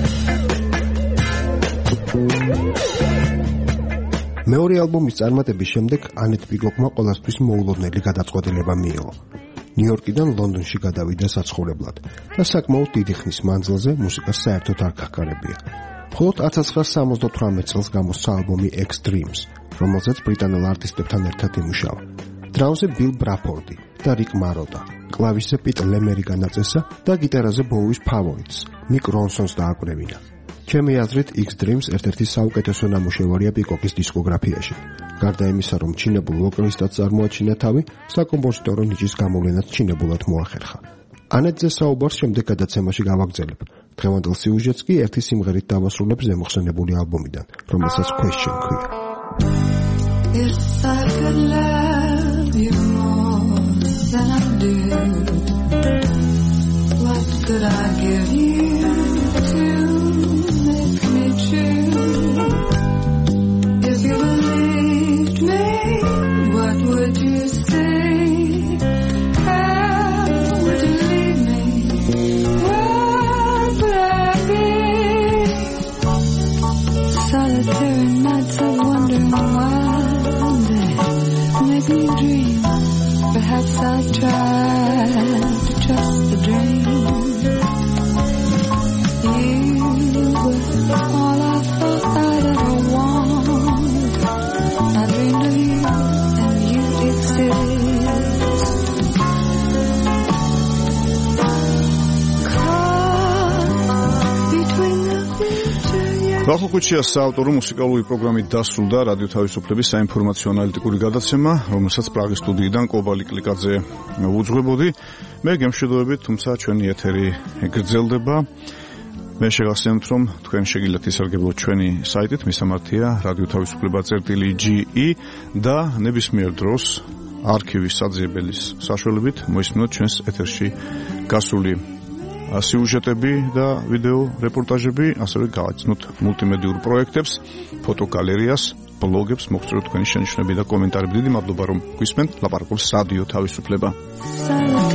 Speaker 23: it.
Speaker 25: მეორე ალბომის წარმატების შემდეგ ანეტ პიკოკმა ყოველთვის მოულოდნელი გადაწყვეტილება მიიღო. ნიუ-იორკიდან ლონდონში გადავიდა საცხოვრებლად და საკმაოდ დიდი ხნის მანძილზე მუსიკას საერთოდ არ გახარებია. მხოლოდ ათას ცხრაასი სამოცდათვრამეტ წელს გამოსცა ალბომი X Dreams, რომელზეც ბრიტანელ არტისტებთან ერთად იმუშავა. დრამზე ბილ ბრაფორდი და რიკ მაროტა, კლავიშზე პიტ ლემერი განაწესა და გიტარაზე ბოუის ფავორიტს, მიკ რონსონს დააკვრევინა. ჩემი აზრით X Dreams ერთ-ერთი საუკეთესო ნამუშევარია პიკოკის დისკოგრაფიაში. გარდა იმისა, რომ ჩინებულ ვოკალისტად წარმოაჩინა თავი, საკომპოზიტორო ნიჭის გამოვლენაც ჩინებულად მოახერხა. ანეტზე საუბარს შემდეგ გადაცემაში გავაგრძელებ. დღევანდელ სიუჟეტს კი ერთი სიმღერით დავასრულებ ზემოხსენებული ალბომიდან, რომელსაც Question ქვია.
Speaker 23: If I could love you more than I do, what could I give you to make me true? If you believed me, what would you say? How would you leave me? What would I be? Solitary nights of wondering why they make me dream. Perhaps I'll try to trust the dream. You were all I thought I'd ever want. I dreamed of you and you exist. Caught between the future.
Speaker 2: ვახუქუჩიას საავტორო მუსიკალური პროგრამით დასრულდა რადიო თავისუფლების საინფორმაციო ანალიტიკური გადაცემა, რომელსაც პრაღის სტუდიიდან კობალი კლიკაძე უძღვებოდი. მე გემშვიდობებით, თუმცა ჩვენი ეთერი გრძელდება. მე შეგახსენებთ, რომ თქვენ შეგიძლიათ ისარგებლოთ ჩვენი საიტით, მისამართია რადიო თავისუფლება წერტილი ჯი ი და ნებისმიერ დროს არქივის საძიებელის საშუალებით მოისმინოთ ჩვენს ეთერში გასული სიუჟეტები და ვიდეო რეპორტაჟები, ასევე გააცნოთ მულტიმედიურ პროექტებს, ფოტოგალერეას, ბლოგებს, მოგწოდოთ თქვენი შენიშვნები და კომენტარები. დიდი მადლობა, რომ გვისმენთ. ლაპარაკობს რადიო თავისუფლება.